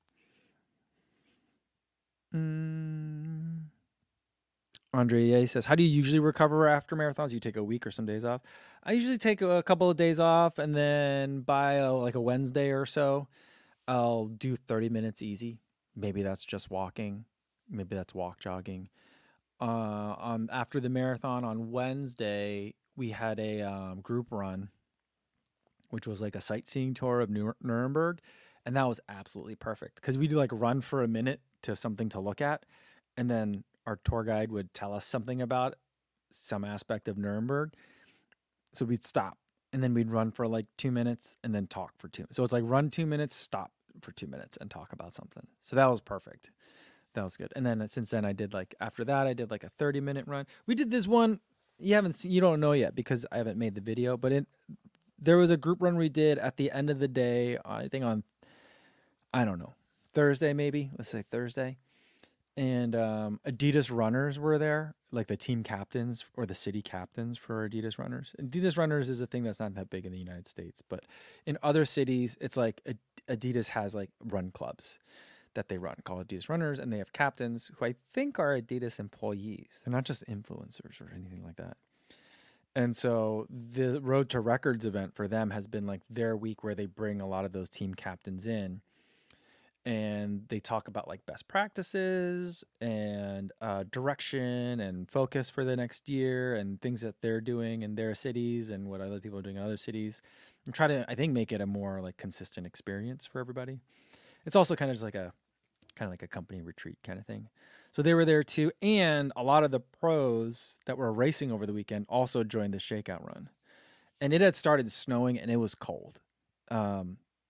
Mm. Andre Ye says, how do you usually recover after marathons? You take a week or some days off? I usually take a couple of days off, and then by a, like a Wednesday or so, I'll do thirty minutes easy. Maybe that's just walking. Maybe that's walk jogging. Uh, um, after the marathon on Wednesday, we had a um, group run, which was like a sightseeing tour of New- Nuremberg. And that was absolutely perfect because we'd like run for a minute to something to look at. And then our tour guide would tell us something about some aspect of Nuremberg. So we'd stop and then we'd run for like two minutes and then talk for two. So it's like run two minutes, stop for two minutes and talk about something. So that was perfect. That was good. And then since then I did like, after that, I did like a thirty minute run. We did this one. You haven't seen, you don't know yet because I haven't made the video, but it, there was a group run we did at the end of the day, I think on, I don't know, Thursday maybe, let's say Thursday. And um, Adidas runners were there, like the team captains or the city captains for Adidas runners. Adidas runners is a thing that's not that big in the United States, but in other cities, it's like Adidas has like run clubs that they run called Adidas runners, and they have captains who I think are Adidas employees. They're not just influencers or anything like that. And so the Road to Records event for them has been like their week where they bring a lot of those team captains in. And they talk about like best practices and uh, direction and focus for the next year and things that they're doing in their cities and what other people are doing in other cities, and try to, I think, make it a more like consistent experience for everybody. It's also kind of just like a kind of like a company retreat kind of thing. So they were there too, and a lot of the pros that were racing over the weekend also joined the shakeout run. And it had started snowing and it was cold. Um,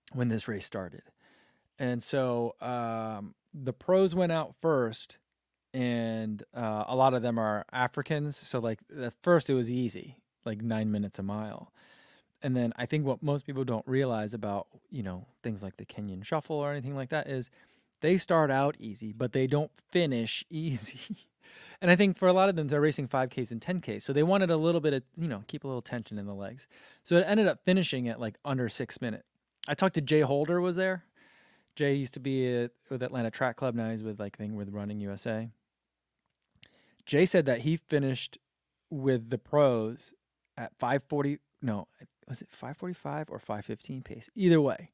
when this race started. And so um, the pros went out first, and uh, a lot of them are Africans. So, like, at first it was easy, like nine minutes a mile. And then I think what most people don't realize about, you know, things like the Kenyan Shuffle or anything like that is they start out easy, but they don't finish easy. And I think for a lot of them, they're racing five Ks and ten Ks. So they wanted a little bit of, you know, keep a little tension in the legs. So it ended up finishing at like under six minutes. I talked to Jay Holder was there. Jay used to be at, with Atlanta Track Club. Now he's with like thing with Running U S A. Jay said that he finished with the pros at five forty. No, was it five forty-five or five fifteen pace? Either way,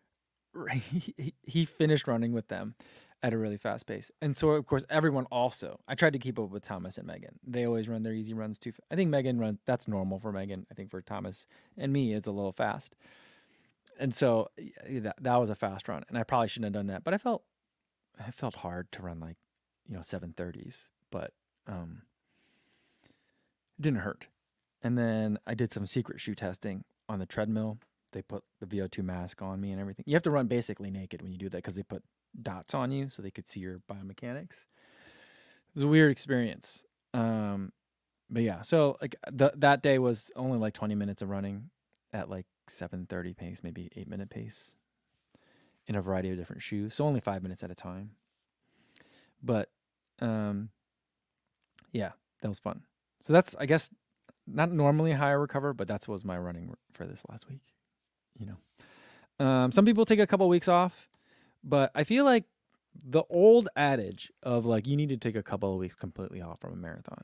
he, he finished running with them at a really fast pace. And so, of course, everyone also, I tried to keep up with Thomas and Megan. They always run their easy runs too. I think Megan runs, that's normal for Megan. I think for Thomas and me, it's a little fast. And so that, that was a fast run. And I probably shouldn't have done that. But I felt, I felt hard to run like, you know, seven thirties. But um, it didn't hurt. And then I did some secret shoe testing on the treadmill. They put the V O two mask on me and everything. You have to run basically naked when you do that because they put dots on you so they could see your biomechanics. It was a weird experience. Um, but yeah, so like the, that day was only like twenty minutes of running at like seven thirty pace, maybe eight minute pace in a variety of different shoes. So only five minutes at a time. But um, yeah, that was fun. So that's, I guess, not normally how I recover, but that's what was my running for this last week. You know, um, some people take a couple weeks off, but I feel like the old adage of like, you need to take a couple of weeks completely off from a marathon.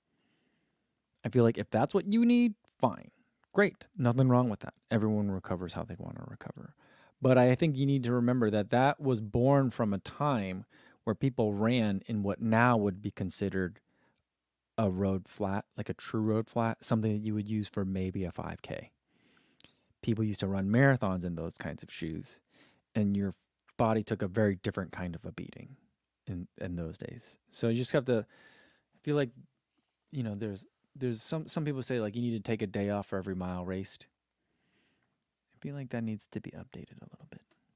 I feel like if that's what you need, fine, great. Nothing wrong with that. Everyone recovers how they want to recover. But I think you need to remember that that was born from a time where people ran in what now would be considered a road flat, like a true road flat, something that you would use for maybe a five K. People used to run marathons in those kinds of shoes, and your body took a very different kind of a beating in, in those days. So you just have to feel like, you know, there's there's some some people say like you need to take a day off for every mile raced. I feel like that needs to be updated a little bit.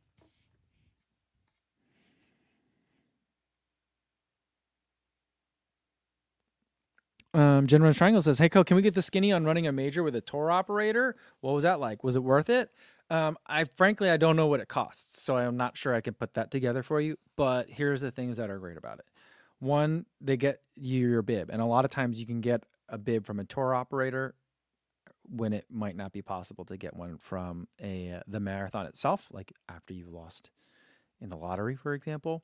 Um, General Triangle says, "Hey, Co, can we get the skinny on running a major with a tour operator? What was that like? Was it worth it?" Um, I frankly, I don't know what it costs, so I'm not sure I can put that together for you. But here's the things that are great about it. One, they get you your bib, and a lot of times you can get a bib from a tour operator when it might not be possible to get one from a uh, the marathon itself, like after you've lost in the lottery, for example.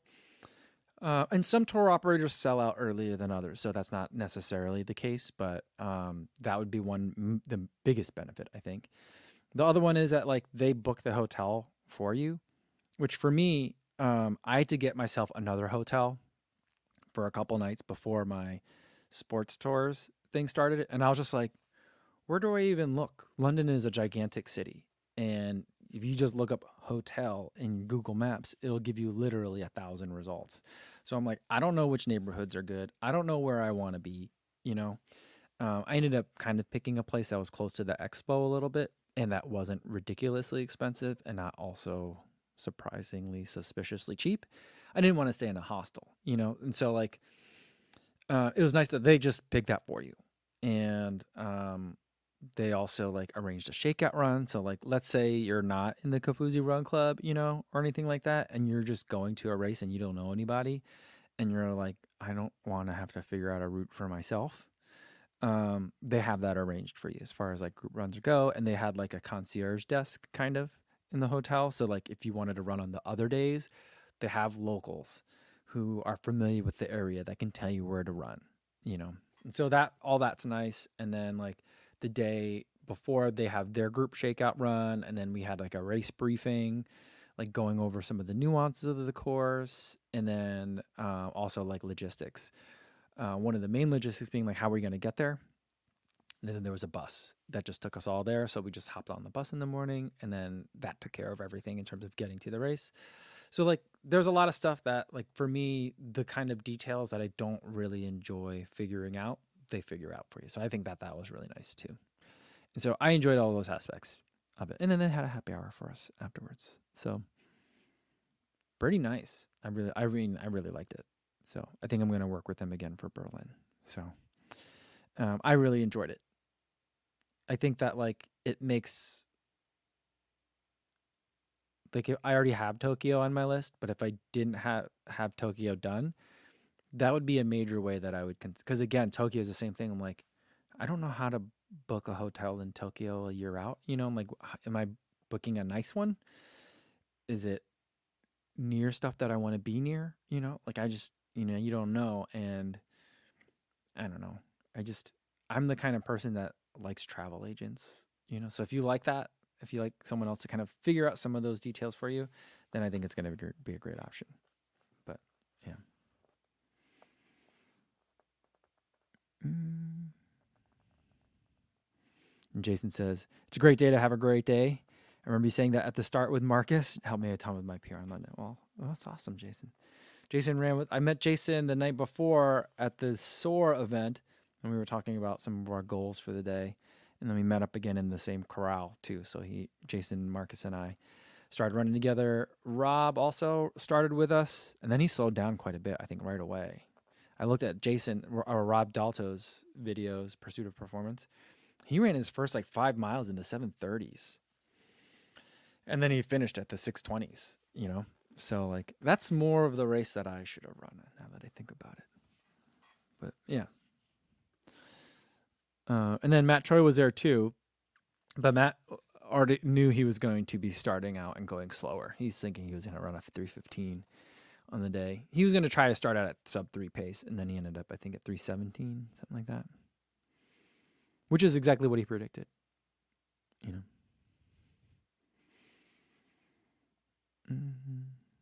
Uh, and some tour operators sell out earlier than others, so that's not necessarily the case, but um, that would be one, m- the biggest benefit, I think. The other one is that like they book the hotel for you, which for me, um, I had to get myself another hotel for a couple nights before my sports tours thing started, and I was just like, where do I even look? London is a gigantic city, and if you just look up hotel in Google Maps, it'll give you literally a thousand results. So I'm like, I don't know which neighborhoods are good. I don't know where I want to be, you know? Um, I ended up kind of picking a place that was close to the expo a little bit, and that wasn't ridiculously expensive and not also surprisingly suspiciously cheap. I didn't want to stay in a hostel, you know? And so, like, uh, it was nice that they just picked that for you. And, um, they also like arranged a shakeout run. So like, let's say you're not in the Kafuzi Run Club, you know, or anything like that, and you're just going to a race and you don't know anybody, and you're like, I don't want to have to figure out a route for myself. Um, they have that arranged for you as far as like group runs go, and they had like a concierge desk kind of in the hotel. So like, if you wanted to run on the other days, they have locals who are familiar with the area that can tell you where to run, you know. And so that all that's nice. And then like the day before they have their group shakeout run, and then we had like a race briefing, like going over some of the nuances of the course, and then uh, also like logistics. Uh, one of the main logistics being like, how are we going to get there? And then there was a bus that just took us all there, so we just hopped on the bus in the morning, and then that took care of everything in terms of getting to the race. So like, there's a lot of stuff that like for me, the kind of details that I don't really enjoy figuring out, they figure out for you. So I think that that was really nice too. And so I enjoyed all those aspects. of it. And then they had a happy hour for us afterwards. So pretty nice. I really, I mean, I really liked it. So I think I'm going to work with them again for Berlin. So um, I really enjoyed it. I think that like it makes, like I already have Tokyo on my list, but if I didn't have, have Tokyo done, that would be a major way that I would, because again, Tokyo is the same thing. I'm like, I don't know how to book a hotel in Tokyo a year out. You know, I'm like, am I booking a nice one? Is it near stuff that I want to be near? You know, like I just, you know, you don't know. And I don't know. I just, I'm the kind of person that likes travel agents, you know? So if you like that, if you like someone else to kind of figure out some of those details for you, then I think it's going to be a great option. But yeah. Mm. And Jason says, it's a great day to have a great day. I remember you saying that at the start with Marcus. Helped me a ton with my P R in London. Well, well, that's awesome, Jason. Jason ran with, I met Jason the night before at the S O A R event, and we were talking about some of our goals for the day. And then we met up again in the same corral too. So he, Jason, Marcus, and I started running together. Rob also started with us, and then he slowed down quite a bit, I think, right away. I looked at Jason, or Rob Dalto's videos, Pursuit of Performance. He ran his first like five miles in the seven thirties. And then he finished at the six twenties, you know? So like, that's more of the race that I should have run now that I think about it. But yeah. Uh, and then Matt Troy was there too, but Matt already knew he was going to be starting out and going slower. He's thinking he was going to run off three fifteen on the day. He was going to try to start out at sub three pace, and then he ended up, I think, at three seventeen, something like that, which is exactly what he predicted, you know? Mm-hmm.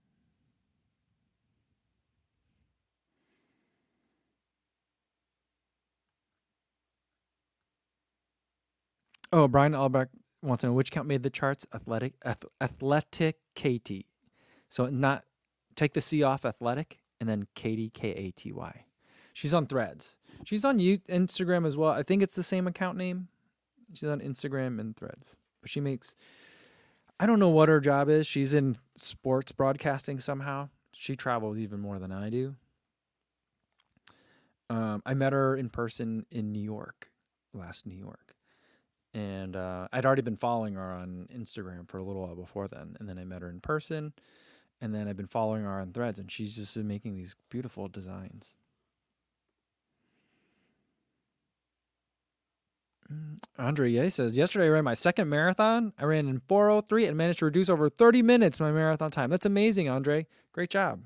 Oh, Brian Albrecht wants to know which count made the charts. Athletic, ath- athletic Katie. So not take the C off, athletic, and then Katie, K A T Y. She's on Threads. She's on you Instagram as well. I think it's the same account name. She's on Instagram and Threads, but she makes, I don't know what her job is. She's in sports broadcasting somehow. She travels even more than I do. Um, I met her in person in New York, last New York. And uh, I'd already been following her on Instagram for a little while before then. And then I met her in person. And then I've been following her on Threads. And she's just been making these beautiful designs. Andre Ye says, yesterday I ran my second marathon. I ran in four oh three and managed to reduce over thirty minutes my marathon time. That's amazing, Andre. Great job.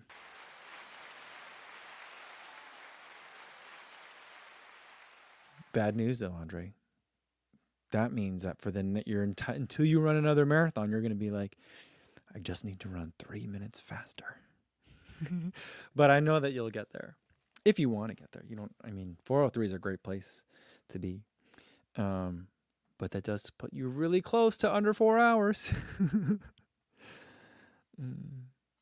Bad news, though, Andre. That means that for the you're enti- until you run another marathon, you're going to be like, I just need to run three minutes faster. But I know that you'll get there if you want to get there. You don't. I mean, four oh three is a great place to be. Um, but that does put you really close to under four hours. mm.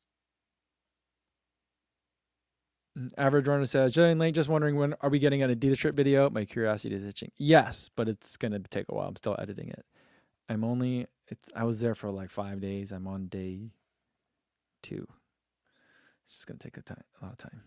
Average runner says, Jillian Lane, just wondering, when are we getting an Adidas trip video? My curiosity is itching. Yes, but it's going to take a while. I'm still editing it. I'm only, it's, I was there for like five days. I'm on day two. It's just going to take a, time, a lot of time.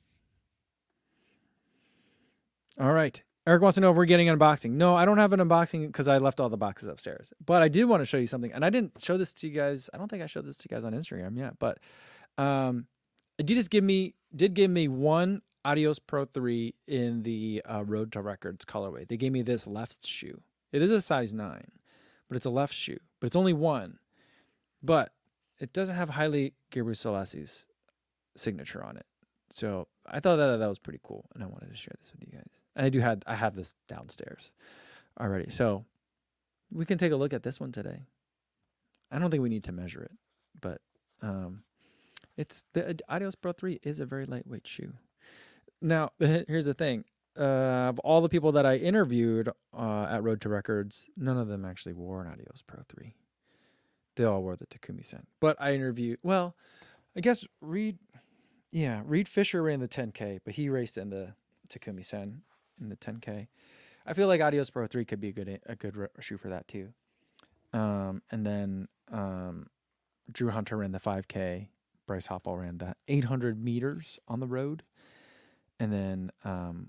All right. Eric wants to know if we're getting an unboxing. No, I don't have an unboxing because I left all the boxes upstairs. But I did want to show you something. And I didn't show this to you guys. I don't think I showed this to you guys on Instagram yet. But um, Adidas give me did give me one Adios Pro three in the uh, Road to Records colorway. They gave me this left shoe. It is a size nine, but it's a left shoe. But it's only one. But it doesn't have Haile Gebrselassie signature on it. So I thought that that was pretty cool, and I wanted to share this with you guys. And I do had I have this downstairs already, so we can take a look at this one today. I don't think we need to measure it, but um, it's the Adios Pro three is a very lightweight shoe. Now, here's the thing: uh, of all the people that I interviewed uh, at Road to Records, none of them actually wore an Adios Pro three. They all wore the Takumi-sen. But I interviewed. Well, I guess Reed. Yeah, Reed Fisher ran the ten K, but he raced in the Takumi-sen in the ten K. I feel like Adios Pro three could be a good a good shoe for that too. Um, and then um, Drew Hunter ran the five K. Bryce Hoppel ran the eight hundred meters on the road. And then, um,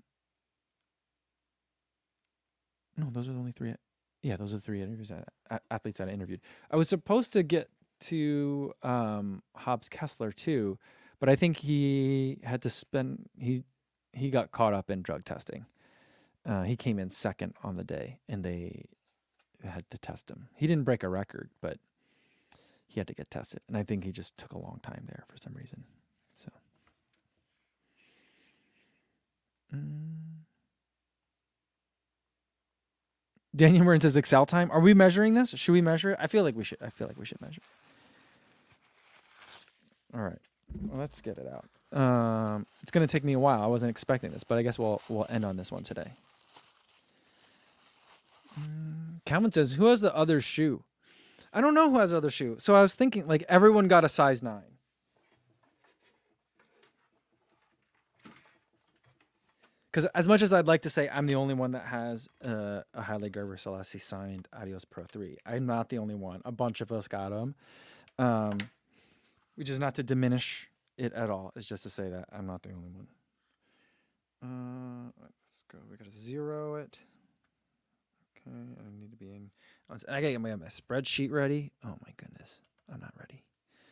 no, those are the only three. Yeah, those are the three interviews that, athletes that I interviewed. I was supposed to get to um, Hobbs Kessler too, but I think he had to spend, he, he got caught up in drug testing. Uh, he came in second on the day, and they had to test him. He didn't break a record, but he had to get tested, and I think he just took a long time there for some reason. So, mm. Daniel Burns says Excel time. Are we measuring this? Should we measure it? I feel like we should. I feel like we should measure. All right, well, let's get it out. Um, it's gonna take me a while. I wasn't expecting this, but I guess we'll we'll end on this one today. Mm, Calvin says, "Who has the other shoe?" I don't know who has the other shoe. So I was thinking, like, everyone got a size nine. Because as much as I'd like to say I'm the only one that has uh, a Haile Gerber Selassie signed Adios Pro three, I'm not the only one. A bunch of us got them. Um, which is not to diminish it at all. It's just to say that I'm not the only one. Uh, let's go. We got to zero it. Okay, I need to be in. I gotta get my, my spreadsheet ready. Oh my goodness, I'm not ready.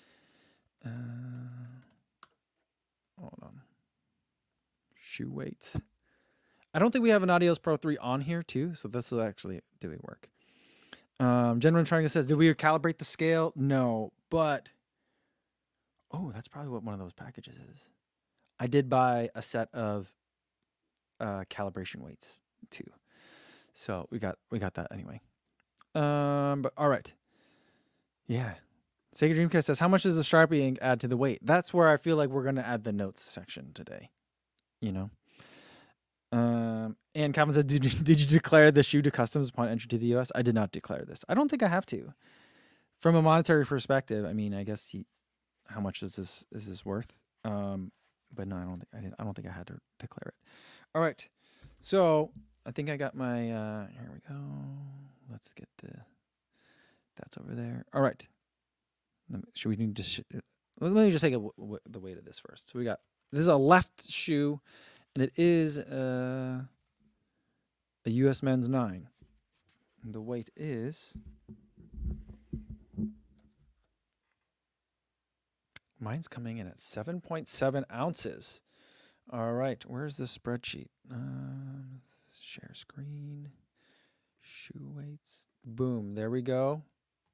Uh, hold on. Shoe weights. I don't think we have an Adios Pro three on here too, so this will actually do it work. Um, Gentleman Triangle says, did we calibrate the scale? No, but oh, that's probably what one of those packages is. I did buy a set of uh, calibration weights too. So we got we got that anyway. Um, but all right. Yeah. Sega Dreamcast says, how much does the Sharpie ink add to the weight? That's where I feel like we're gonna add the notes section today. You know. Um, and Calvin said, did you, did you declare the shoe to customs upon entry to the U S? I did not declare this. I don't think I have to. From a monetary perspective, I mean, I guess he, how much is this is this worth? Um, but no, I don't think I didn't. I don't think I had to declare it. All right, so I think I got my. Uh, here we go. Let's get the. That's over there. All right. Should we need to? Sh- let me just take a w- w- the weight of this first. So we got this is a left shoe, and it is uh, a U S men's nine. And the weight is. Mine's coming in at seven point seven ounces. All right, where's the spreadsheet? Um, share screen, shoe weights. Boom, there we go.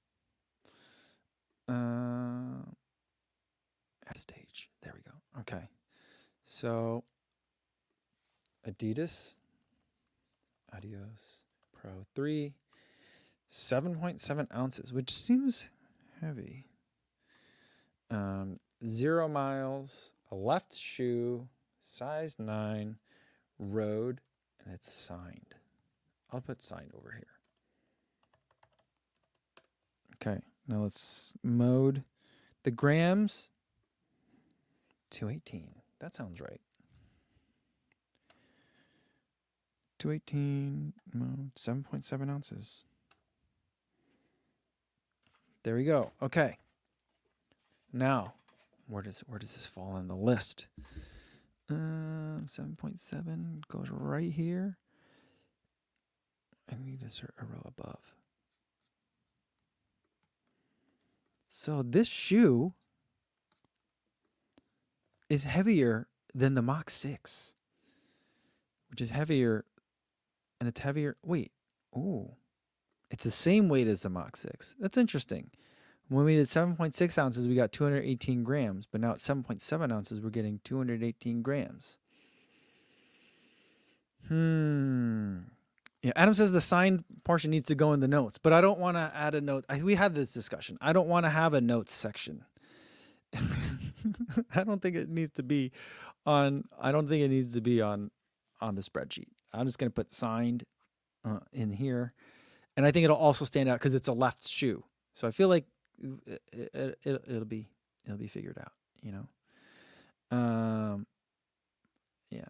Uh, stage, there we go. Okay, so Adidas, Adios Pro three, seven point seven ounces, which seems heavy. Um, zero miles, a left shoe, size nine, road, and it's signed. I'll put signed over here. Okay, now let's mode the grams. two eighteen. That sounds right. two eighteen mode, seven point seven ounces. There we go. Okay. Now, where does where does this fall in the list? Um, seven point seven goes right here. I need to insert a row above. So this shoe is heavier than the Mach six, which is heavier, and it's heavier. Wait, oh, it's the same weight as the Mach six. That's interesting. When we did seven point six ounces, we got two hundred eighteen grams, but now at seven point seven ounces, we're getting two hundred eighteen grams. Hmm. Yeah, Adam says the signed portion needs to go in the notes, but I don't want to add a note. I, we had this discussion. I don't want to have a notes section. I don't think it needs to be on. I don't think it needs to be on on the spreadsheet. I'm just going to put signed uh, in here, and I think it'll also stand out because it's a left shoe. So I feel like it, it, it, it'll be it'll be figured out. You know. Um. Yeah.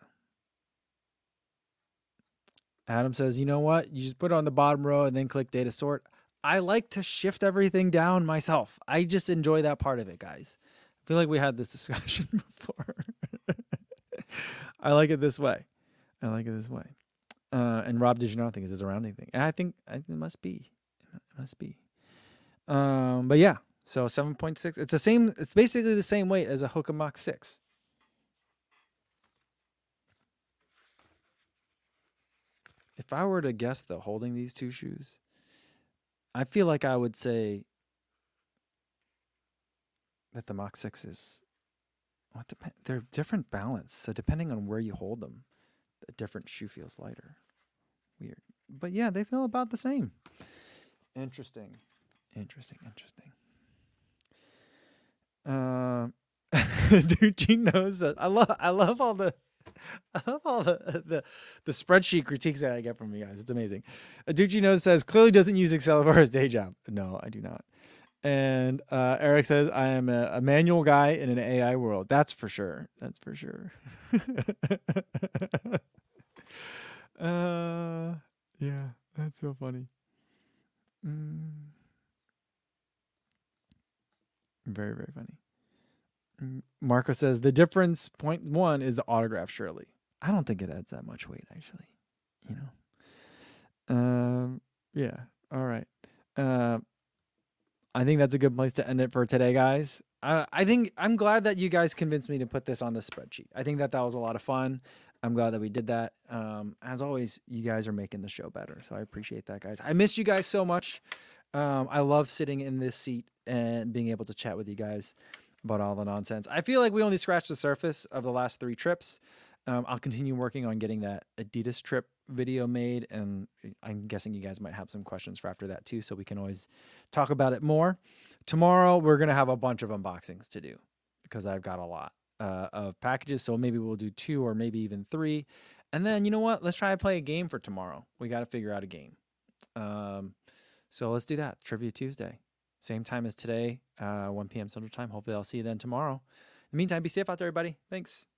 Adam says, you know what? You just put it on the bottom row and then click data sort. I like to shift everything down myself. I just enjoy that part of it, guys. I feel like we had this discussion before. I like it this way. I like it this way. Uh, and Rob, did you not think is it around anything? And I think, I think it must be. It must be. Um, but yeah, so seven point six. It's the same. It's basically the same weight as a Hoka Mach six. If I were to guess though, holding these two shoes, I feel like I would say that the Mach six is, well, depend, they're different balance. So depending on where you hold them, a different shoe feels lighter. Weird. But yeah, they feel about the same. Interesting. Interesting. Interesting. Um, dude, Gene knows that. I love, I love all the, I love all the, the, the spreadsheet critiques that I get from you guys. It's amazing. Aducci knows says clearly doesn't use Excel for his day job. No, I do not. And uh, Eric says I am a, a manual guy in an A I world. That's for sure. That's for sure. uh, yeah, that's so funny. Mm. Very, very funny. Marco says the difference point one is the autograph. Surely, I don't think it adds that much weight. Actually, you know. Um. Yeah. All right. Uh, I think that's a good place to end it for today, guys. Uh, I think I'm glad that you guys convinced me to put this on the spreadsheet. I think that that was a lot of fun. I'm glad that we did that. Um, as always, you guys are making the show better, so I appreciate that, guys. I miss you guys so much. Um, I love sitting in this seat and being able to chat with you guys about all the nonsense. I feel like we only scratched the surface of the last three trips. Um, I'll continue working on getting that Adidas trip video made, and I'm guessing you guys might have some questions for after that too, so we can always talk about it more. Tomorrow, we're going to have a bunch of unboxings to do because I've got a lot uh, of packages, so maybe we'll do two or maybe even three. And then, you know what? Let's try to play a game for tomorrow. We got to figure out a game. Um, so let's do that. Trivia Tuesday. Same time as today, uh, one p.m. Central Time. Hopefully I'll see you then tomorrow. In the meantime, be safe out there, everybody. Thanks.